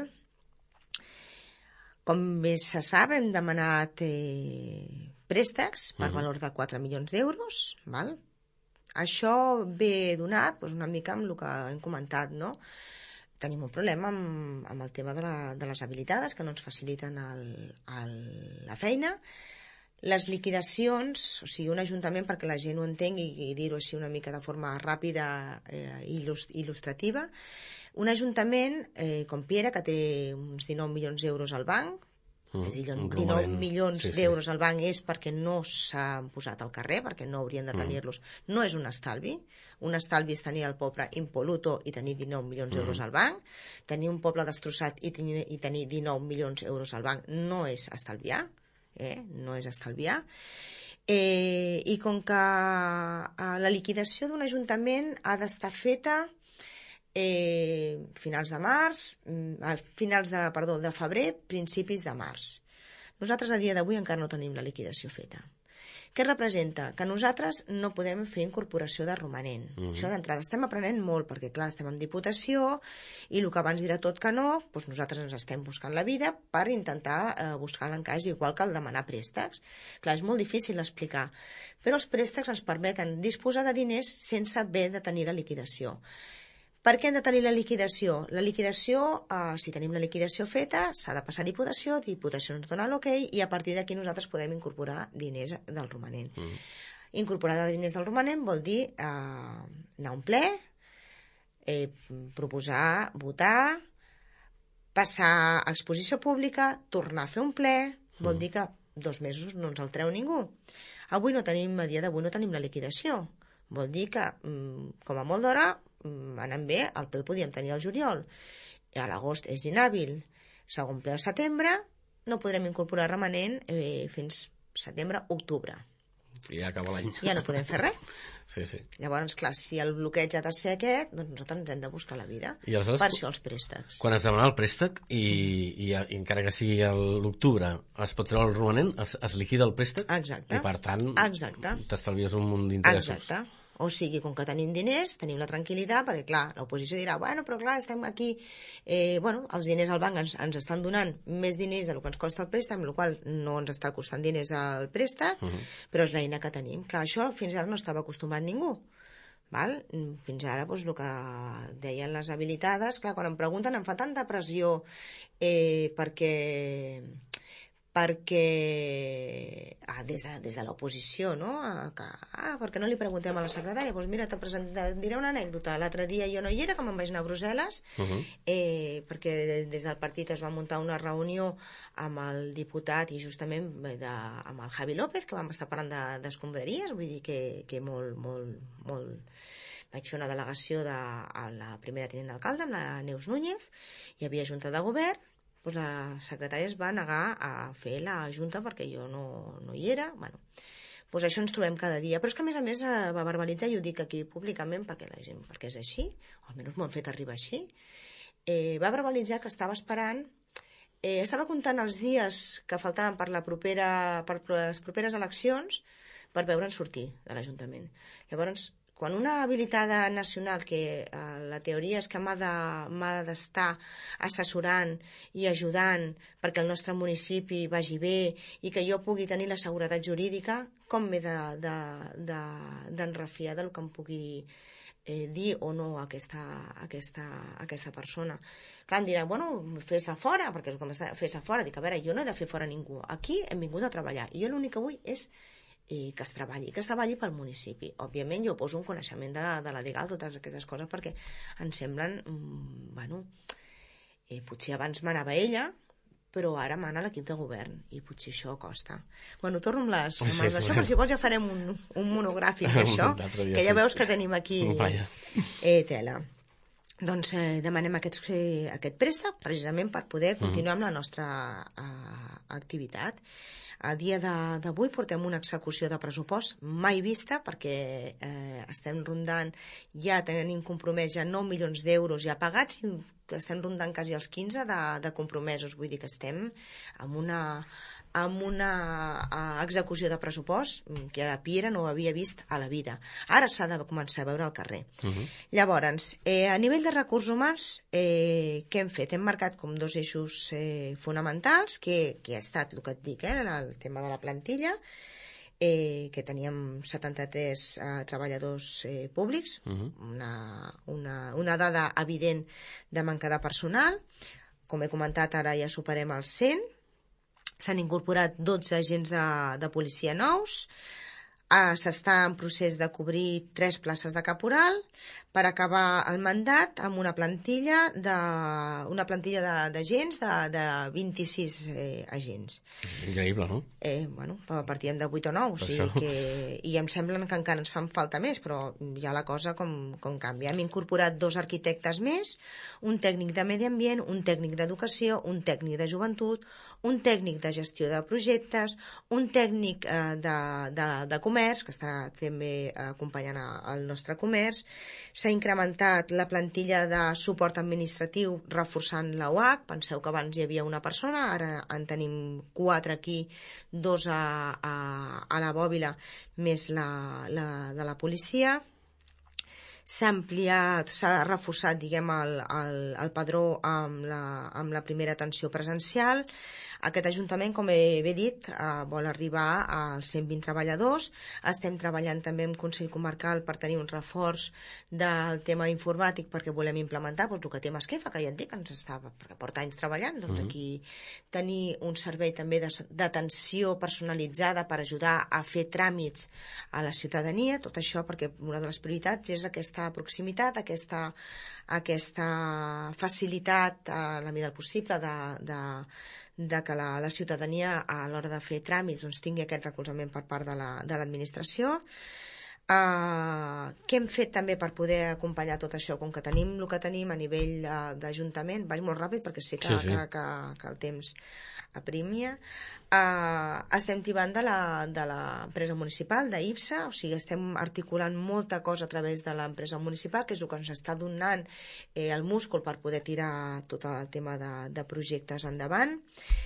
Com bé se sap, hem demanat eh, préstecs per uh-huh. valor de quatre milions d'euros. Val? Això ve donat doncs, una mica amb el que hem comentat, no? Tenim un problema amb, amb el tema de, la, de les habilitades, que no ens faciliten el, el, la feina. Les liquidacions, o sigui, un ajuntament, perquè la gent ho entengui i dir-ho així una mica de forma ràpida i eh, il·lustrativa, un ajuntament eh, com Piera, que té uns dinou milions d'euros al banc, mm, és a dir, dinou milions sí, sí. d'euros al banc és perquè no s'han posat al carrer, perquè no haurien de tenir-los. Mm. No és un estalvi. Un estalvi és tenir el poble impoluto i tenir dinou milions d'euros mm. al banc. Tenir un poble destrossat i tenir, i tenir dinou milions d'euros al banc no és estalviar, eh? no és estalviar. Eh, I com que eh, la liquidació d'un ajuntament ha d'estar feta eh, finals de març, eh, finals de, perdó, de febrer, principis de març. Nosaltres a dia d'avui encara no tenim la liquidació feta. Què representa? Que nosaltres no podem fer incorporació de romanent. Uh-huh. Això d'entrada estem aprenent molt, perquè clar, estem en diputació i el que abans dirà tot que no, doncs nosaltres ens estem buscant la vida per intentar eh, buscar l'encaix, igual que el demanar préstecs. Clar, és molt difícil explicar, però els préstecs ens permeten disposar de diners sense haver de tenir la liquidació. Per què hem de tenir la liquidació? La liquidació, eh, si tenim la liquidació feta, s'ha de passar a Diputació, Diputació ens dona l'ok i a partir d'aquí nosaltres podem incorporar diners del romanent. Mm. Incorporar diners del romanent vol dir eh, anar a un ple, eh, proposar, votar, passar a exposició pública, tornar a fer un ple, vol mm. dir que dos mesos no ens el treu ningú. Avui no tenim, a dia d'avui no tenim la liquidació. Vol dir que, com a molt d'hora, anant bé, el ple el podíem tenir al juliol. I a l'agost és inhàbil. Segon ple al setembre, no podrem incorporar remanent eh, fins setembre-octubre. I ja acaba l'any. Ja no podem fer res. Sí, sí. Llavors, clar, si el bloqueig ha de ser aquest, doncs nosaltres ens hem de buscar la vida. I aleshores, per això els préstecs. Quan es demana el préstec, i, i, i encara que sigui a l'octubre, es pot treure el romanent, es, es liquida el préstec, exacte. I per tant t'estalvies un munt d'interessos. Exacte. O sigui, com que tenim diners, tenim la tranquil·litat, perquè, clar, l'oposició dirà, bueno, però clar, estem aquí, eh, bueno, els diners al banc ens, ens estan donant més diners del que ens costa el préstec, amb la qual no ens està costant diners al préstec, uh-huh. però és l'eina que tenim. Clar, això fins ara no estava acostumat ningú. Val? Fins ara, doncs, el que deien les habilitades, clar, quan em pregunten em fa tanta pressió eh, perquè... perquè ah, des de, des de l'oposició, no? Que, ah, perquè no li preguntem a la secretària? Doncs mira, te present... diré una anècdota. L'altre dia jo no hi era, que me'n vaig anar a Brussel·les, uh-huh. eh, perquè des del partit es va muntar una reunió amb el diputat i justament de, amb el Javi López, que vam estar parlant d'escombraries, vull dir que, que molt, molt, molt... Vaig fer una delegació de, a la primera tinent d'alcalde, amb la Neus Núñez, hi havia junta de govern, doncs la secretària es va negar a fer la junta perquè jo no, no hi era. Bueno, doncs això ens trobem cada dia. Però és que, a més a més, va verbalitzar, i ho dic aquí públicament perquè la gent, perquè és així, o almenys m'ho han fet arribar així, eh, va verbalitzar que estava esperant, eh, estava comptant els dies que faltaven per, la propera, per les properes eleccions per veure'n sortir de l'Ajuntament. Llavors, quan una habilitada nacional, que eh, la teoria és que m'ha d'estar assessorant i ajudant perquè el nostre municipi vagi bé i que jo pugui tenir la seguretat jurídica, com m'he d'enrefiar de, de, del que em pugui eh, dir o no aquesta, aquesta, aquesta persona. Clar, em dirà, bueno, fes-la fora, perquè el que m'està fes-la fora. Dic, a veure, jo no he de fer fora ningú. Aquí hem vingut a treballar i jo l'únic que vull és i que es treballi, que es treballi pel municipi. Òbviament jo poso un coneixement de, de la legal, totes aquestes coses, perquè em semblen, mm, bueno, eh, potser abans manava ella, però ara mana l'equip de govern, i potser això costa. Bueno, torno amb les... Amb Sí, les d'això, sí. però si vols ja farem un, un monogràfic d'això, L'altre dia, que ja sí. veus que tenim aquí Vaja. eh, tela. Doncs eh, demanem aquest, eh, aquest préstec precisament per poder continuar amb la nostra eh, activitat. A dia de- d'avui portem una execució de pressupost mai vista, perquè eh, estem rondant, ja tenim compromès ja nou milions d'euros ja pagats, i estem rondant quasi els quinze de, de compromesos. Vull dir que estem amb una, amb una eh, execució de pressupost que a la Piera no havia vist a la vida. Ara s'ha de començar a veure al carrer. Uh -huh. Llavors, eh, a nivell de recursos humans, eh, què hem fet? Hem marcat com dos eixos eh, fonamentals, que, que ha estat el que et dic, eh, el tema de la plantilla, eh, que teníem setanta-tres eh, treballadors eh, públics, Uh -huh. una, una, una dada evident de manca de personal. Com he comentat, ara ja superem els cent. S'han incorporat dotze agents de, de policia nous. Uh, s'està en procés de cobrir tres places de caporal per acabar el mandat amb una plantilla de, una plantilla d'agents de, de vint-i-sis eh, agents. És increïble, no? Eh, bueno, partíem de vuit o nou, o sigui Això. que, i em semblen que encara ens fan falta més, però ja la cosa com, com canvia. Hem incorporat dos arquitectes més, un tècnic de medi ambient, un tècnic d'educació, un tècnic de joventut, un tècnic de gestió de projectes, un tècnic eh, de, de, de comerç, que està també acompanyant a- el nostre comerç. S'ha incrementat la plantilla de suport administratiu reforçant la U H. Penseu que abans hi havia una persona, ara en tenim quatre aquí, dos a, a, a la Bòbila, més la, la de la policia. S'ha ampliat, s'ha reforçat, diguem, el, el, el padró amb la, amb la primera atenció presencial. Aquest Ajuntament, com he, he dit, eh, vol arribar als cent vint treballadors. Estem treballant també amb Consell Comarcal per tenir un reforç del tema informàtic, perquè volem implementar doncs, el que té Masquefa, que ja et dic, ens estava, perquè porta anys treballant, doncs aquí tenir un servei també de- d'atenció personalitzada per ajudar a fer tràmits a la ciutadania, tot això perquè una de les prioritats és aquesta proximitat, aquesta, aquesta facilitat a la mida del possible de, de, de que la, la ciutadania a l'hora de fer tràmits doncs, tingui aquest recolzament per part de la- de l'administració. Uh, què hem fet també per poder acompanyar tot això? Com que tenim el que tenim a nivell uh, d'Ajuntament, vaig molt ràpid perquè sé que, Sí, sí. que, que, que el temps aprimia. Uh, estem tibant de la- de l'empresa municipal, d'IPSA, o sigui, estem articulant molta cosa a través de l'empresa municipal, que és el que ens està donant eh, el múscul per poder tirar tot el tema de, de projectes endavant.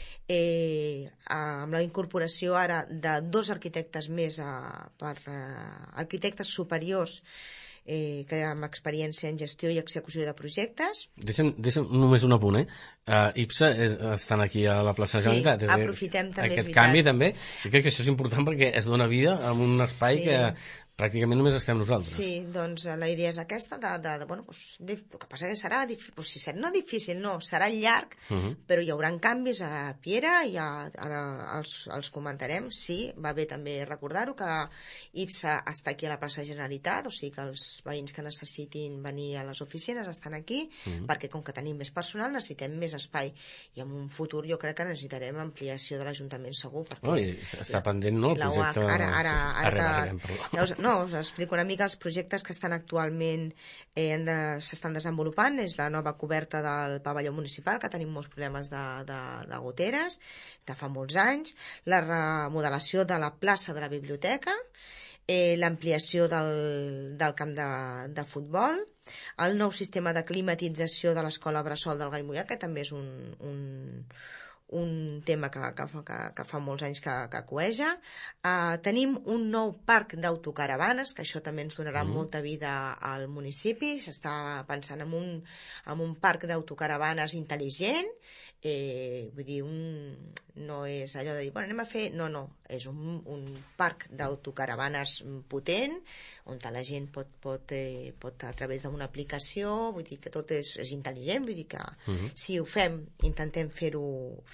Eh, amb la incorporació ara de dos arquitectes més a, per eh, arquitectes superiors eh, que amb experiència en gestió i execució de projectes. Deixa'm, deixa'm només un apunt, eh? Uh, IPSA és, estan aquí a la plaça Sí, Generalitat. És a dir, aprofitem també, és aquest veritat. canvi també, i crec que això és important perquè es dona vida a un espai Sí. que pràcticament només estem nosaltres. Sí, doncs eh, la idea és aquesta de, de, de bueno, doncs, dif- el que passa que serà difícil, doncs, si ser, no difícil, no, serà llarg, Uh -huh. però hi haurà canvis a Piera i a, ara els, els comentarem. Sí, va bé també recordar-ho que IPSA està aquí a la plaça Generalitat, o sigui que els veïns que necessitin venir a les oficines estan aquí, Uh -huh. perquè com que tenim més personal necessitem més espai, i en un futur jo crec que necessitarem ampliació de l'Ajuntament segur, perquè Oh, i està pendent, no, el la U H, projecte... ara, ara, Sí, sí. ara, Arriba, que- arribem, perdó. ja us, no, us explico una mica els projectes que estan actualment eh, en de, s'estan desenvolupant. És la nova coberta del pavelló municipal, que tenim molts problemes de, de, de goteres de fa molts anys, la remodelació de la plaça de la biblioteca, eh, l'ampliació del, del camp de, de futbol, el nou sistema de climatització de l'escola Bressol del Gai Mollà, que també és un, un, un tema que, que, fa, que, que fa molts anys que, que coeja. Uh, tenim un nou parc d'autocaravanes, que això també ens donarà mm. molta vida al municipi. S'està pensant en un, en un parc d'autocaravanes intel·ligent, eh, vull dir, un, no és allò de dir, bueno, anem a fer... No, no, és un, un parc d'autocaravanes potent, on la gent pot, pot, eh, pot a través d'una aplicació, vull dir que tot és, és intel·ligent, vull dir que Mhm. si ho fem, intentem fer-ho fer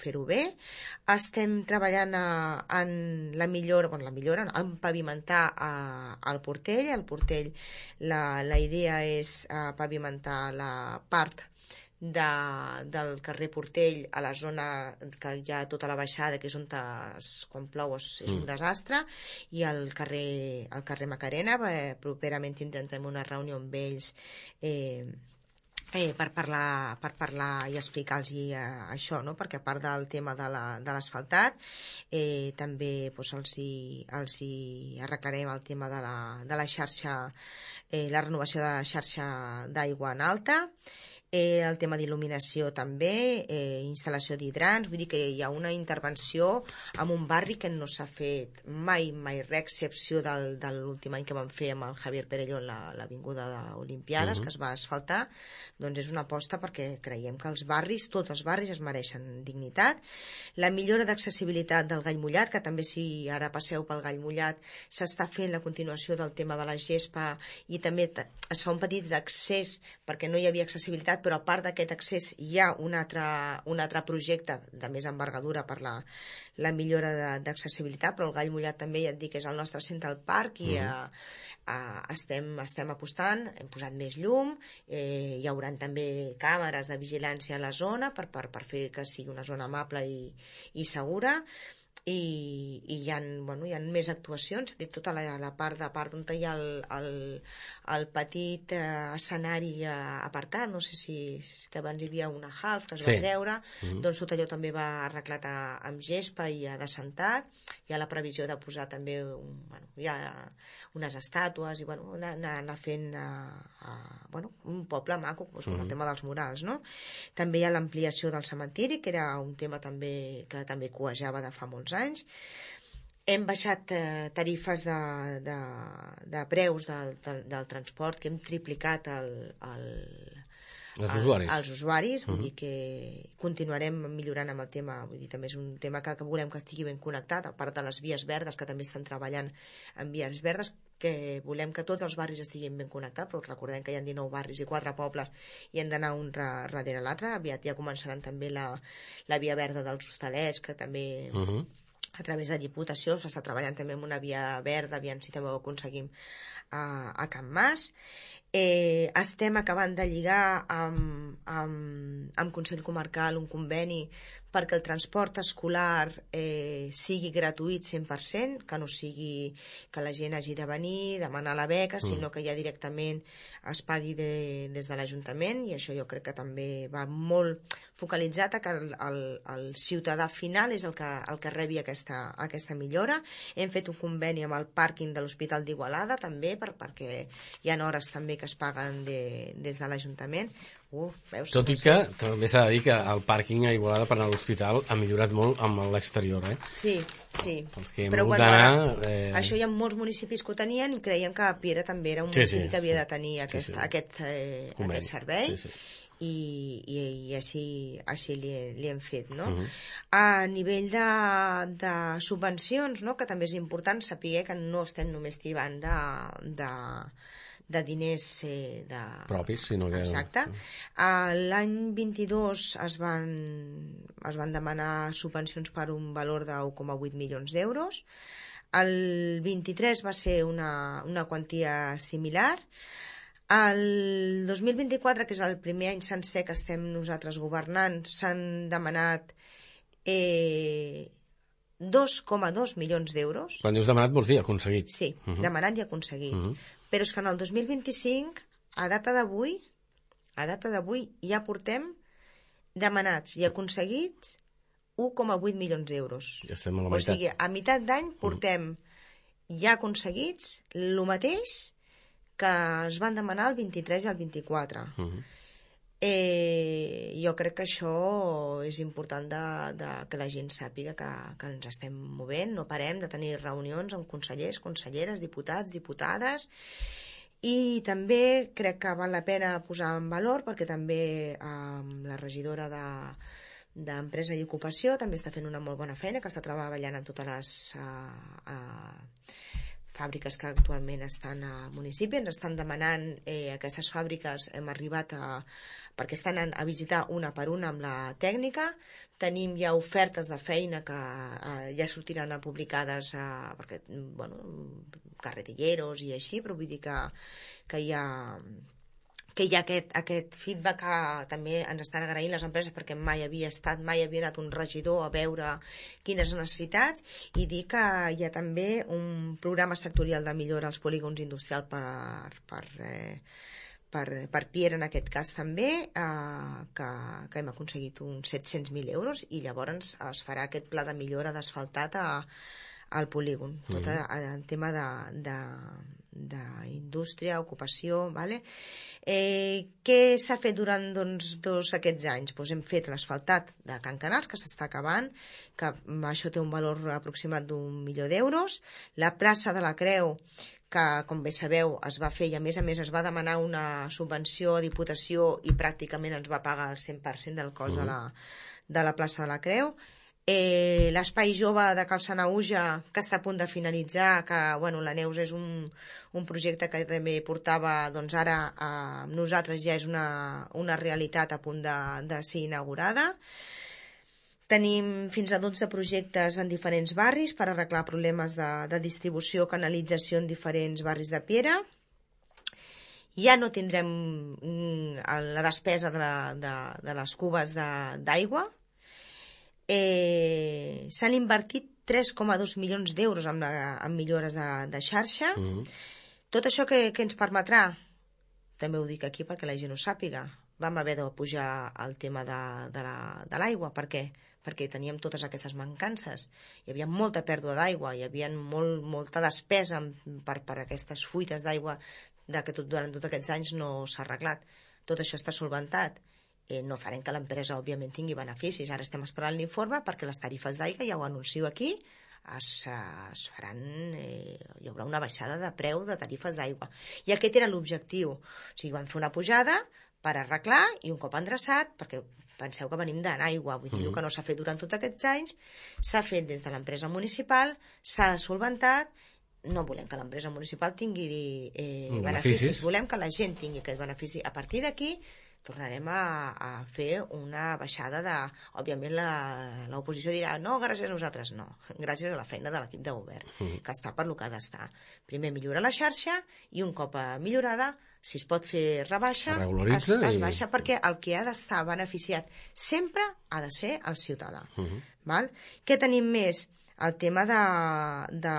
fer-ho bé. Estem treballant a, en la millora, bueno, la millora, en pavimentar a, al Portell. Al Portell la, la idea és a, pavimentar la part de, del carrer Portell a la zona que hi ha tota la baixada, que és on es, quan plou és, és un desastre, i al carrer, al carrer Macarena eh, properament tindrem també una reunió amb ells eh, Eh, per, parlar, per parlar i explicar-los eh, això, no? Perquè a part del tema de l'asfaltat eh, també doncs, els, hi, els hi arreglarem el tema de la, de la xarxa, eh, la renovació de la xarxa d'aigua en alta, eh, el tema d'il·luminació també, eh, instal·lació d'hidrants, vull dir que hi ha una intervenció en un barri que no s'ha fet mai, mai res, excepció del, de l'últim any que vam fer amb el Javier Perelló en l'avinguda d'Olimpiades, uh-huh. que es va asfaltar. Doncs és una aposta perquè creiem que els barris, tots els barris es mereixen dignitat. La millora d'accessibilitat del Gall Mullat, que també si ara passeu pel Gall Mullat s'està fent la continuació del tema de la gespa i també es fa un petit accés perquè no hi havia accessibilitat, però a part d'aquest accés hi ha un altre, un altre projecte de més envergadura per la, la millora d'accessibilitat, però el Gall Mullat també ja et dic que és el nostre Central Park i uh-huh. eh, eh, estem, estem apostant, hem posat més llum, eh, hi haurà també càmeres de vigilància a la zona per, per, per fer que sigui una zona amable i, i segura. I, i hi ha, bueno, hi ha més actuacions, dit tota la, la part de part on hi ha el, el, el petit eh, escenari eh, apartat, no sé si que abans hi havia una half que es sí. va treure, mm-hmm. doncs tot allò també va arreglat a, amb gespa i a descentat. Hi ha la previsió de posar també un, bueno, hi ha unes estàtues i bueno, anar, anar fent a, a, bueno, un poble maco, doncs, mm-hmm. el tema dels murals, no? També hi ha l'ampliació del cementiri, que era un tema també que també cuejava de fa molts anys. Hem baixat eh, tarifes de, de, de preus del, del, del transport, que hem triplicat el, el, els usuaris. Els usuaris, vull uh-huh. dir que continuarem millorant amb el tema, vull dir, també és un tema que, que volem que estigui ben connectat, a part de les vies verdes, que també estan treballant en vies verdes, que volem que tots els barris estiguin ben connectats, però recordem que hi ha dinou barris i quatre pobles i hem d'anar un darrere l'altre. Aviat ja començaran també la, la via verda dels hostalets, que també... Uh-huh. a través de Diputació s'està treballant també en una via verda, aviam si també ho aconseguim a, a Can Mas. Eh, estem acabant de lligar amb, amb, amb Consell Comarcal un conveni perquè el transport escolar eh, sigui gratuït cent per cent, que no sigui que la gent hagi de venir, demanar la beca, mm. sinó que ja directament es pagui de, des de l'Ajuntament, i això jo crec que també va molt focalitzat a que el, el, el ciutadà final és el que, el que rebi aquesta, aquesta millora. Hem fet un conveni amb el pàrquing de l'Hospital d'Igualada també, per, perquè hi ha hores també que es paguen de, des de l'Ajuntament. Uh, veus, Tot i que també s'ha de dir que el pàrquing a Igualada per anar a l'hospital ha millorat molt amb l'exterior, eh? Sí, sí. Però bueno, ara, eh... això hi ha molts municipis que ho tenien i creiem que Piera també era un sí, municipi sí, que havia sí. de tenir aquest, sí, sí. aquest, eh, aquest servei. Sí, sí. I, i, i així, així li, li hem fet, no? Uh-huh. A nivell de, de subvencions, no?, que també és important saber que no estem només tibant de, de, de diners eh, de... propis, sinó que... Exacte. Uh, l'any vint-i-dos es van, es van demanar subvencions per un valor de un coma vuit milions d'euros. El vint-i-tres va ser una, una quantia similar. El dos mil vint-i-quatre, que és el primer any sencer que estem nosaltres governant, s'han demanat eh, dos coma dos milions d'euros. Quan dius demanat vols dir aconseguit? Sí, uh-huh. demanat i aconseguit. Uh-huh. Però és que en el dos mil vint-i-cinc, a data d'avui, a data d'avui ja portem demanats i aconseguits un coma vuit milions d'euros. Ja estem a la meitat. O sigui, a meitat d'any portem uh-huh. ja aconseguits el mateix que es van demanar el vint-i-tres i el vint-i-quatre. Uh-huh. Eh, jo crec que això és important de, de que la gent sàpiga que, que ens estem movent, no parem de tenir reunions amb consellers, conselleres, diputats, diputades, i també crec que val la pena posar en valor perquè també eh, la regidora de d'Empresa i Ocupació també està fent una molt bona feina, que està treballant en totes les eh, eh, fàbriques que actualment estan al municipi. Ens estan demanant eh, aquestes fàbriques, hem arribat a perquè estan a visitar una per una amb la tècnica. Tenim ja ofertes de feina que eh, ja sortiran publicades, eh, perquè, bueno, carretilleros i així, però vull dir que, que hi ha... que hi ha aquest, aquest feedback que també ens estan agraint les empreses, perquè mai havia estat, mai havia anat un regidor a veure quines necessitats, i dir que hi ha també un programa sectorial de millora als polígons industrials per, per, eh, per, per Piera, en aquest cas també, eh, que, que hem aconseguit uns set-cents mil euros, i llavors es farà aquest pla de millora d'asfaltat a, al polígon, tot mm-hmm. el tema de... de d'indústria, ocupació, vale? Eh, què s'ha fet durant doncs, tots aquests anys? Doncs hem fet l'asfaltat de Can Canals, que s'està acabant, que això té un valor aproximat d'un milió d'euros. La plaça de la Creu, que, com bé sabeu, es va fer, i a més a més es va demanar una subvenció a Diputació i pràcticament ens va pagar el cent per cent del cost mm. de, la, de la plaça de la Creu. Eh, l'espai jove de Cal Sanauja, que està a punt de finalitzar, que bueno, la Neus és un, un projecte que també portava, doncs ara eh, nosaltres ja és una, una realitat a punt de, de ser inaugurada. Tenim fins a dotze projectes en diferents barris per arreglar problemes de, de distribució, canalització en diferents barris de Piera. Ja no tindrem mm, la despesa de, la, de, de les cubes d'aigua. Eh, s'han invertit tres coma dos milions d'euros en, en millores de, de xarxa. Mm-hmm. Tot això que, que ens permetrà, també ho dic aquí perquè la gent ho sàpiga, vam haver de pujar el tema de, de l'aigua. Per què? Perquè teníem totes aquestes mancances. Hi havia molta pèrdua d'aigua, hi havia molt, molta despesa per, per aquestes fuites d'aigua que tot, durant tots aquests anys no s'ha arreglat. Tot això està solventat. Eh, no farem que l'empresa, òbviament, tingui beneficis. Ara estem esperant l'informe perquè les tarifes d'aigua, ja ho anuncio aquí, es, es faran, eh, hi haurà una baixada de preu de tarifes d'aigua. I aquest era l'objectiu. O sigui, vam fer una pujada per arreglar i un cop endreçat, perquè penseu que venim d'aigua, vull dir, mm. que no s'ha fet durant tots aquests anys, s'ha fet des de l'empresa municipal, s'ha solventat. No volem que l'empresa municipal tingui eh, beneficis. beneficis, volem que la gent tingui aquest benefici. A partir d'aquí tornarem a, a fer una baixada de... Òbviament l'oposició dirà no, gràcies a nosaltres, no, gràcies a la feina de l'equip de govern, mm. que està per lo que ha d'estar. Primer millora la xarxa i un cop millorada, si es pot fer rebaixa, es, es baixa, i... perquè el que ha d'estar beneficiat sempre ha de ser el ciutadà. Mm-hmm. Val? Què tenim més? El tema de, de,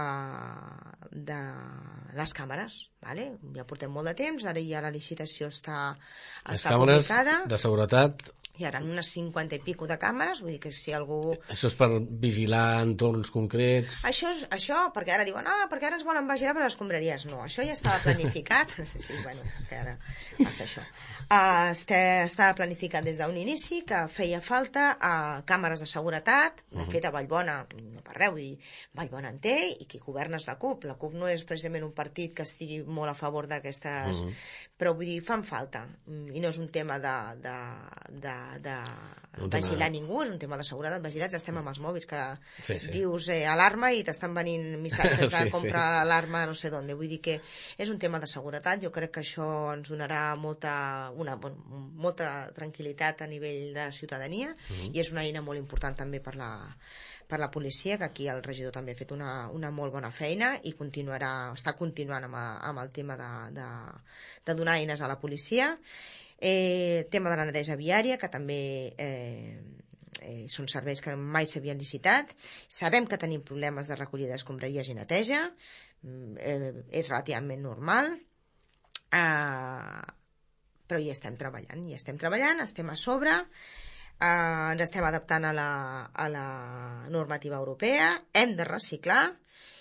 de les càmeres, vale? Ja portem molt de temps, ara ja la licitació està, està publicada. Les càmeres de seguretat... Hi haurà unes cinquanta i pico de càmeres, vull dir que si algú... Això és per vigilar entorns concrets? Això, és, això perquè ara diuen, ah, perquè ara ens volen vigilar per les escombraries. No, això ja estava planificat. Sí, sí, bueno, este ara passa això. Uh, este, estava planificat des d'un inici, que feia falta uh, càmeres de seguretat. De fet, a Vallbona, no per res, vull dir, Vallbona en té, i qui governa és la CUP. La CUP no és precisament un partit que estigui molt a favor d'aquestes... Uh -huh. Però vull dir, fan falta. I no és un tema de... de, de de no vigilar ningú, és un tema de seguretat. Vigilats estem amb els mòbils, que sí, sí. dius eh, alarma i t'estan venint missatges de sí, comprar sí. alarma no sé d'on. Vull dir que és un tema de seguretat. Jo crec que això ens donarà molta, una, bueno, molta tranquil·litat a nivell de ciutadania, mm-hmm. i és una eina molt important també per la, per la policia, que aquí el regidor també ha fet una, una molt bona feina i continuarà, està continuant amb, amb el tema de, de, de donar eines a la policia. Eh, tema de la neteja viària, que també eh, eh, són serveis que mai s'havien licitat. Sabem que tenim problemes de recollida d'escombraries i neteja, eh, és relativament normal, eh, però hi estem treballant, hi estem treballant, estem a sobre, eh, ens estem adaptant a la, a la normativa europea, hem de reciclar,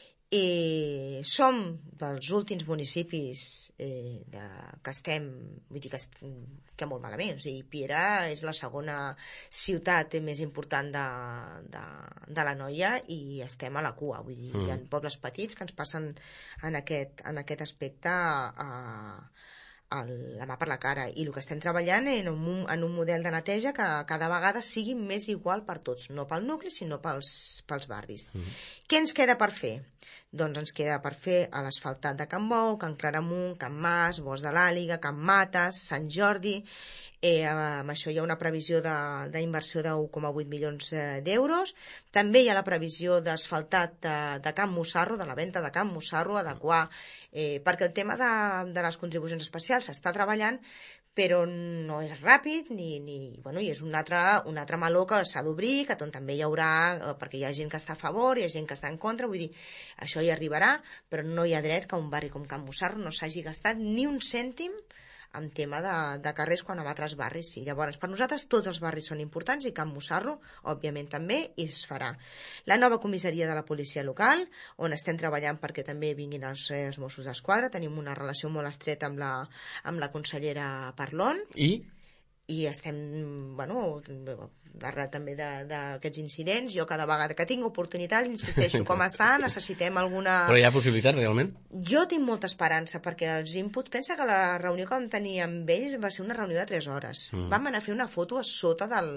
i som dels últims municipis eh, de, que estem, vull dir que, que molt malament. O sigui, Piera és la segona ciutat més important de, de, de l'Anoia i estem a la cua, vull dir, mm. hi ha pobles petits que ens passen en aquest, en aquest aspecte a, a la mà per la cara, i el que estem treballant en un, en un model de neteja que cada vegada sigui més igual per tots, no pel nucli sinó pels, pels barris. Mm. Què ens queda per fer? Doncs ens queda per fer a l'asfaltat de Can Bou, Can Claramunt, Can Mas, Bosc de l'Àliga, Can Mates, Sant Jordi. Eh, amb això hi ha una previsió d'inversió de, de un coma vuit milions eh, d'euros. També hi ha la previsió d'asfaltat de, de Can Mussarro, de la venda de Can Mussarro, adequar, eh, perquè el tema de, de les contribucions especials s'està treballant, però no és ràpid, ni, ni, bueno, i és un altre, un altre meló que s'ha d'obrir, que també hi haurà, perquè hi ha gent que està a favor, hi ha gent que està en contra, vull dir, això hi arribarà, però no hi ha dret que un barri com Can Mussarro no s'hagi gastat ni un cèntim en tema de, de carrers quan en altres barris sí. Llavors, per nosaltres tots els barris són importants i Can Mussarro, òbviament també, i es farà. La nova comissaria de la policia local, on estem treballant perquè també vinguin els, els Mossos d'Esquadra, tenim una relació molt estreta amb la, amb la consellera Parlon. I? I estem, bueno, darrere també d'aquests incidents, jo cada vegada que tinc oportunitat, insisteixo, com està, necessitem alguna... Però hi ha possibilitat, realment? Jo tinc molta esperança, perquè els inputs... Pensa que la reunió que vam tenir amb ells va ser una reunió de tres hores. Mm. Vam anar a fer una foto a sota del...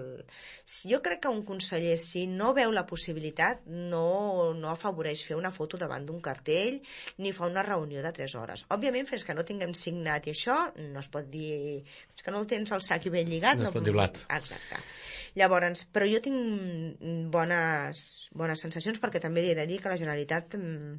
Jo crec que un conseller, si no veu la possibilitat, no, no afavoreix fer una foto davant d'un cartell, ni fa una reunió de tres hores. Òbviament, fins que no tinguem signat i això, no es pot dir... Fins que no el tens al sac i ben lligat... No es pot dir blat. Exacte. Llavors, però jo tinc bones, bones sensacions perquè també he de dir que la Generalitat,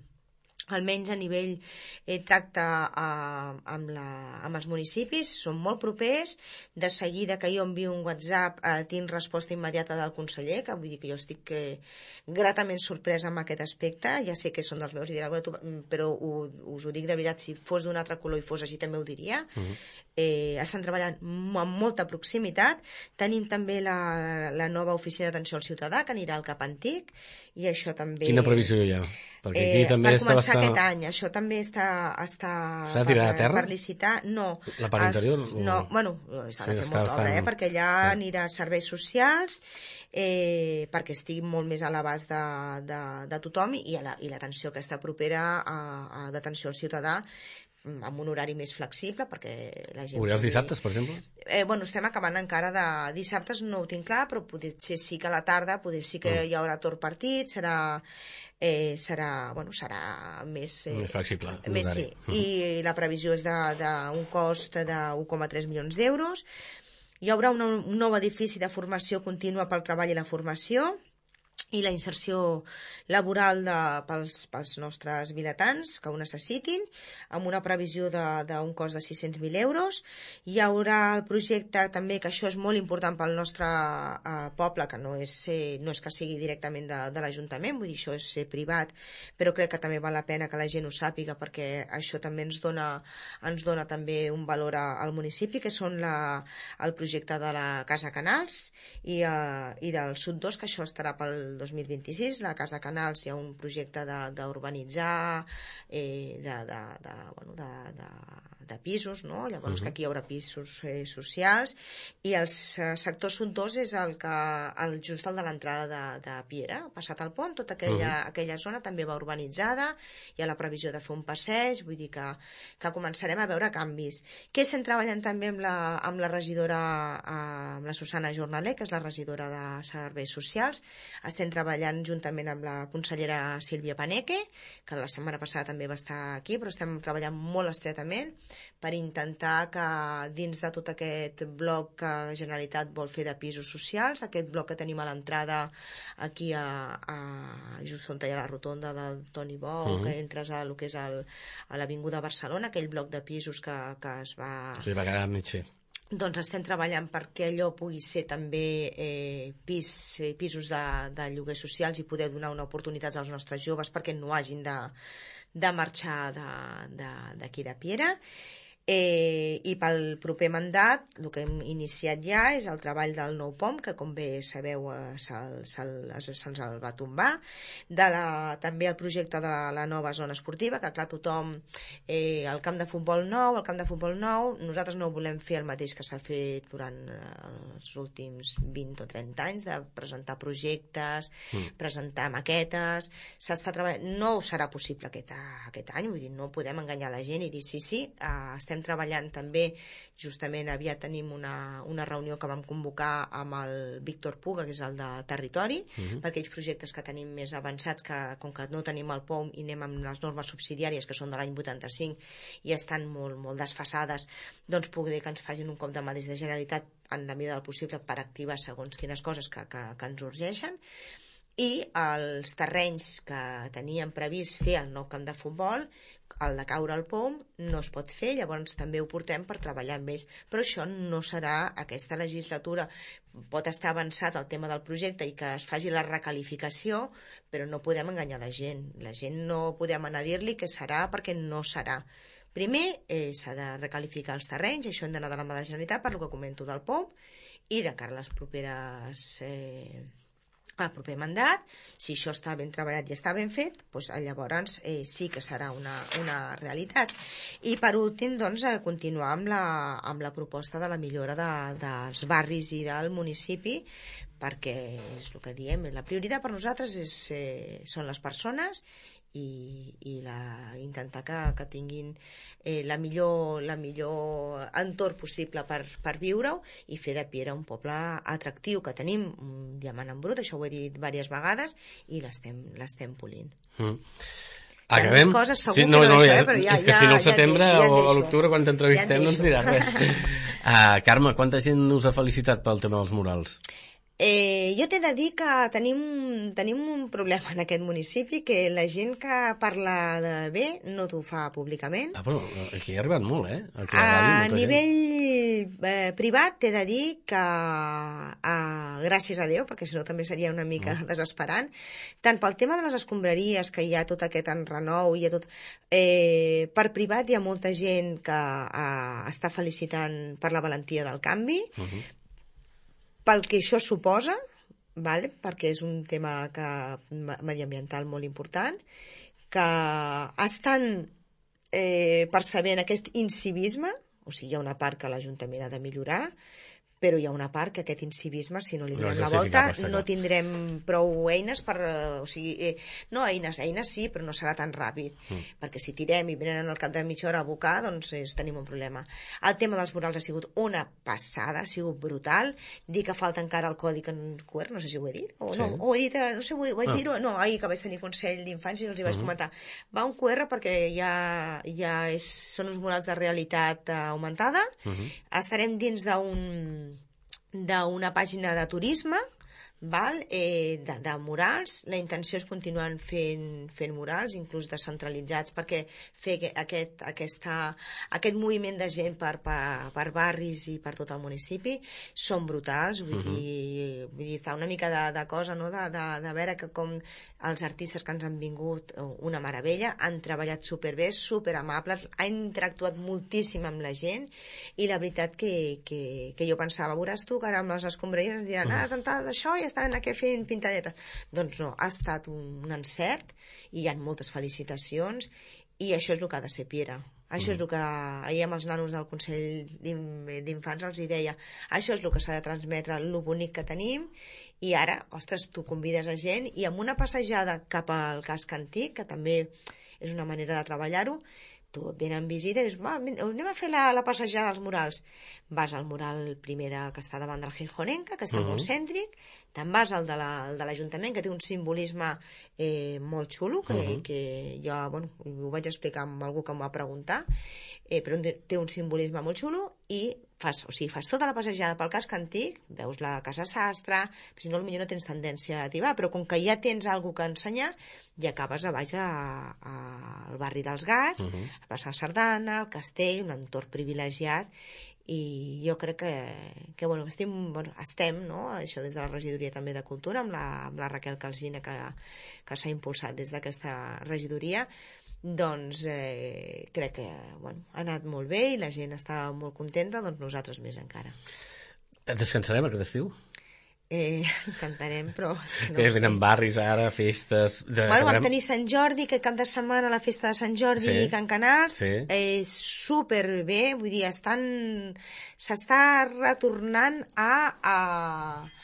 almenys a nivell eh, tracte eh, amb, la, amb els municipis, són molt propers. De seguida que jo envio un WhatsApp eh, tinc resposta immediata del conseller, que vull dir que jo estic eh, gratament sorpresa amb aquest aspecte. Ja sé que són dels meus, i dirà, però ho, us ho dic de veritat, si fos d'un altre color i fos així també ho diria. Uh-huh. eh, estan treballant amb molta proximitat. Tenim també la, la nova oficina d'atenció al ciutadà que anirà al Cap Antic, i això també... Quina previsió hi ha? Perquè aquí eh, també per començar bastant... aquest any, això també està, està s'ha de tirar a terra? Per licitar. No. La part interior? Es, no, o... bueno, s'ha de sí, fer molta obra, eh, perquè allà sí. Anirà a serveis socials, eh, perquè estigui molt més a l'abast de, de, de tothom, i, a la, i l'atenció aquesta propera a, a d'atenció al ciutadà, amb un horari més flexible, perquè la gent... Horari els dissabtes, per exemple? Eh, bueno, estem acabant encara de... Dissabtes no ho tinc clar, però potser sí que a la tarda, potser sí que mm. hi haurà torn partit, serà... Eh, serà, bueno, serà més... Eh, més flexible. Més, sí. Mm. I la previsió és d'un cost de un coma tres milions d'euros. Hi haurà una, un nou edifici de formació contínua pel treball i la formació, i la inserció laboral de, pels, pels nostres vilatans que ho necessitin, amb una previsió d'un cost de sis-cents mil euros. Hi haurà el projecte també, que això és molt important pel nostre eh, poble, que no és, eh, no és que sigui directament de, de l'Ajuntament, vull dir, això és eh, privat, però crec que també val la pena que la gent ho sàpiga, perquè això també ens dona, ens dona també un valor a, al municipi, que són la, el projecte de la Casa Canals i, eh, i del Sud dos, que això estarà pel dos mil vint-i-sis. La Casa Canals hi ha un projecte d'urbanitzar, eh, de, de, de, bueno, de, de, de pisos, no? Llavors uh-huh. que aquí hi haurà pisos eh, socials, i el eh, sector Sud dos és el que, el, just el de l'entrada de, de Piera, passat el pont, tota aquella, uh-huh. aquella zona també va urbanitzada, hi ha la previsió de fer un passeig, vull dir que, que començarem a veure canvis. Que estem treballant també amb la, amb la regidora, eh, amb la Susana Jornaler, que és la regidora de Serveis Socials. Estem treballant juntament amb la consellera Sílvia Paneque, que la setmana passada també va estar aquí, però estem treballant molt estretament per intentar que dins de tot aquest bloc que la Generalitat vol fer de pisos socials, aquest bloc que tenim a l'entrada aquí a, a just on hi ha la rotonda del Toni Bo, uh-huh. que entres a, lo que és el, a l'Avinguda Barcelona, aquell bloc de pisos que, que es va... O sigui, va quedar mig fet. Doncs estem treballant perquè allò pugui ser també eh, pis, eh, pisos de, de lloguer socials i poder donar una oportunitat als nostres joves perquè no hagin de, de marxar d'aquí de, de, de Piera. Eh, I pel proper mandat el que hem iniciat ja és el treball del nou P O M, que com bé sabeu eh, se'ls se se el va tombar, de la, també el projecte de la, la nova zona esportiva, que clar, tothom eh, el camp de futbol nou, el camp de futbol nou, nosaltres no volem fer el mateix que s'ha fet durant eh, els últims vint o trenta anys, de presentar projectes, mm. presentar maquetes. S'està treballant, no serà possible aquest, aquest any, vull dir, no podem enganyar la gent i dir sí, sí, eh, estem estem treballant també, justament aviat tenim una, una reunió que vam convocar amb el Víctor Puga, que és el de territori, uh-huh. per aquells projectes que tenim més avançats, que com que no tenim el P O M i anem amb les normes subsidiàries, que són de l'any vuitanta-cinc i estan molt, molt desfasades, doncs poder que ens facin un cop de mà des de Generalitat en la mida del possible per activar segons quines coses que, que, que ens urgeixen. I els terrenys que teníem previst fer el nou camp de futbol, el de caure al P O M no es pot fer, llavors també ho portem per treballar amb ells, però això no serà aquesta legislatura. Pot estar avançat el tema del projecte i que es faci la recalificació, però no podem enganyar la gent. La gent no podem anar a dir-li que serà perquè no serà. Primer eh, s'ha de recalificar els terrenys, això hem d'anar de la mà de la Generalitat per el que comento del P O M, i de cara a les properes... Eh, al proper mandat, si això està ben treballat i està ben fet, doncs llavors eh, sí que serà una, una realitat. I per últim, doncs, eh, continuar amb la, amb la proposta de la millora de, dels barris i del municipi, perquè és el que diem, la prioritat per nosaltres és, eh, són les persones i, i la, intentar que, que tinguin eh, la, millor, la millor entorn possible per, per viure-ho i fer de Piera un poble atractiu, que tenim un diamant en brut, això ho he dit diverses vegades, i l'estem polint. Mm. Acabem? Coses, segur sí, no, que no, no, això, ja, eh? Però ja, és que ja, si no al ja setembre deixo, ja o a deixo. l'octubre, quan t'entrevistem, Ja no ens diràs res. uh, Carme, quanta gent us ha felicitat pel tema dels murals? Eh, jo t'he de dir que tenim, tenim un problema en aquest municipi, que la gent que parla de bé no t'ho fa públicament. Ah, però aquí ha arribat molt, eh? Aquí a a, a nivell eh, privat t'he de dir que eh, gràcies a Déu, perquè si no també seria una mica mm. desesperant, tant pel tema de les escombraries, que hi ha tot aquest enrenou, hi ha tot, eh, per privat hi ha molta gent que eh, està felicitant per la valentia del canvi, mm-hmm. pel que això suposa, vale? Perquè és un tema que, mediambiental molt important, que estan eh, percebent aquest incivisme, o sigui, hi ha una part que l'Ajuntament ha de millorar, però hi ha una part que aquest incivisme, si no li donem la volta, no tindrem prou eines per... O sigui, eh, no eines, eines sí, però no serà tan ràpid, mm. perquè si tirem i venen al cap de mitja hora a abocar, doncs és, tenim un problema. El tema dels murals ha sigut una passada, ha sigut brutal. Dir que falta encara el codi Q R, no sé si ho he dit, o no, sí. o he dit, no sé, ho, ho vaig ah. dir-ho, no, ahir que vaig tenir Consell d'Infants i els hi vaig uh -huh. comentar. Va un Q R perquè ja, ja és, són uns murals de realitat uh, augmentada, uh -huh. estarem dins d'un d'una pàgina de turisme, val? Eh, de, de murals. La intenció és continuar fent, fent murals, inclús descentralitzats, perquè fer aquest, aquesta, aquest moviment de gent per, per, per barris i per tot el municipi són brutals. Vull, uh-huh. dir, vull dir, fa una mica de, de cosa, no? de, de, de veure que com els artistes que ens han vingut, una meravella, han treballat superbé, superamables, han interactuat moltíssim amb la gent, i la veritat que, que, que jo pensava, veuràs tu que ara amb les escombraries ens diran, ah, tantades d'això i estaven aquí fent pintadetes. Doncs no, ha estat un, un encert i hi ha moltes felicitacions, i això és el que ha de ser Piera. Això mm. és el que ahir amb els nanos del Consell d'Infants els hi deia, això és el que s'ha de transmetre, el bonic que tenim. I ara, ostres, tu convides a gent i amb una passejada cap al casc antic, que també és una manera de treballar-ho, tu et venen visita i dius, va, anem a fer la, la passejada als murals. Vas al mural primer de, que està davant del Gijonenca, que està uh-huh. molt cèntric, te'n vas al de l'Ajuntament, que té un simbolisme eh, molt xulo, que, uh-huh. que jo bueno, ho vaig explicar amb algú que m'ho va preguntar, eh, però té un simbolisme molt xulo, i fas, o sigui, fas tota la passejada pel casc antic, veus la Casa Sastre, si no, potser no tens tendència a tibar, però com que ja tens alguna cosa a ensenyar, ja acabes a baix a, a, al barri dels Gats, uh-huh. a plaça Sardana, al Castell, un entorn privilegiat, i jo crec que, que bueno, estem, bueno, estem, no? Això des de la regidoria també de Cultura, amb la, amb la Raquel Calsina, que, que s'ha impulsat des d'aquesta regidoria, doncs eh, crec que bueno, ha anat molt bé i la gent està molt contenta, doncs nosaltres més encara. Descansarem aquest estiu? Eh, cantarem, però... No que venen barris ara, festes... De... Bueno, vam tenir Sant Jordi, que cap de setmana la festa de Sant Jordi sí. i Can Canals, sí. eh, superbé, vull dir, estan... s'està retornant a... a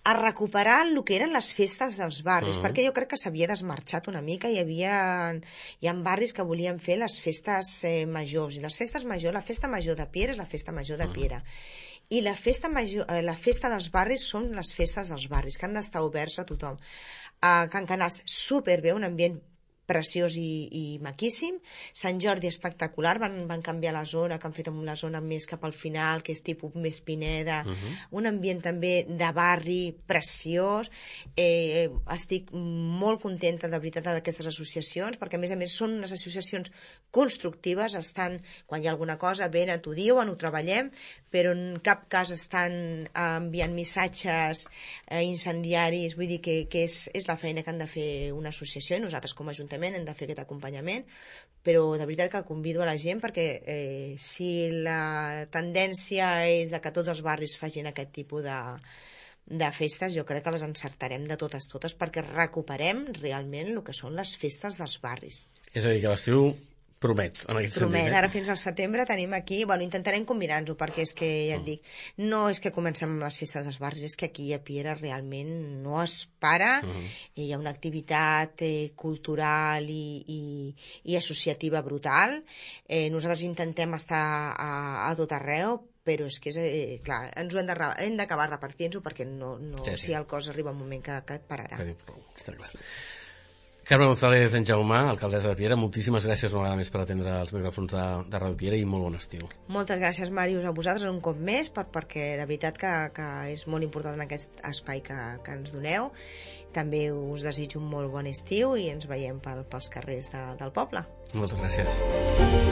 a recuperar el que eren les festes dels barris, Mhm. perquè jo crec que s'havia desmarxat una mica, hi havia hi ha barris que volien fer les festes eh, majors, i les festes majors, la festa major de Piera és la festa major de Piera, i la festa, major, eh, la festa dels barris són les festes dels barris, que han d'estar oberts a tothom. A Can Canals, superbé, un ambient preciós i, i maquíssim. Sant Jordi espectacular, van, van canviar la zona, que han fet amb la zona més cap al final, que és tipus més Pineda, uh-huh. un ambient també de barri preciós. Eh, estic molt contenta de veritat d'aquestes associacions, perquè a més a més són unes associacions constructives, estan, quan hi ha alguna cosa, venen, t'ho diuen, ho treballem, però en cap cas estan enviant missatges eh, incendiaris, vull dir que, que és, és la feina que han de fer una associació, i nosaltres com a Ajuntament hem de fer aquest acompanyament, però de veritat que convido a la gent perquè eh, si la tendència és de que tots els barris facin aquest tipus de, de festes, jo crec que les encertarem de totes totes perquè recuperem realment el que són les festes dels barris. És a dir, que l'estiu promet, en aquest Promet, sentit. Eh? ara fins al setembre tenim aquí, bueno, intentarem combinar-nos-ho, perquè és que, ja et dic, no és que comencem amb les festes dels barris, és que aquí a Piera realment no es para, uh-huh. hi ha una activitat eh, cultural i, i, i associativa brutal, eh, nosaltres intentem estar a, a tot arreu, però és que, és, eh, clar, ens ho hem, de, hem d'acabar repartint-ho, perquè no, no, sí, sí. si el cos arriba un moment que, que et pararà. Que, està clar. Sí. Carme González Enjaumà, alcaldessa de Piera, moltíssimes gràcies una vegada més per atendre els micròfons de, de Ràdio Piera i molt bon estiu. Moltes gràcies, Màrius, a vosaltres un cop més, per, perquè de veritat que, que és molt important en aquest espai que, que ens doneu. També us desitjo un molt bon estiu i ens veiem pel, pels carrers de, del poble. Moltes gràcies.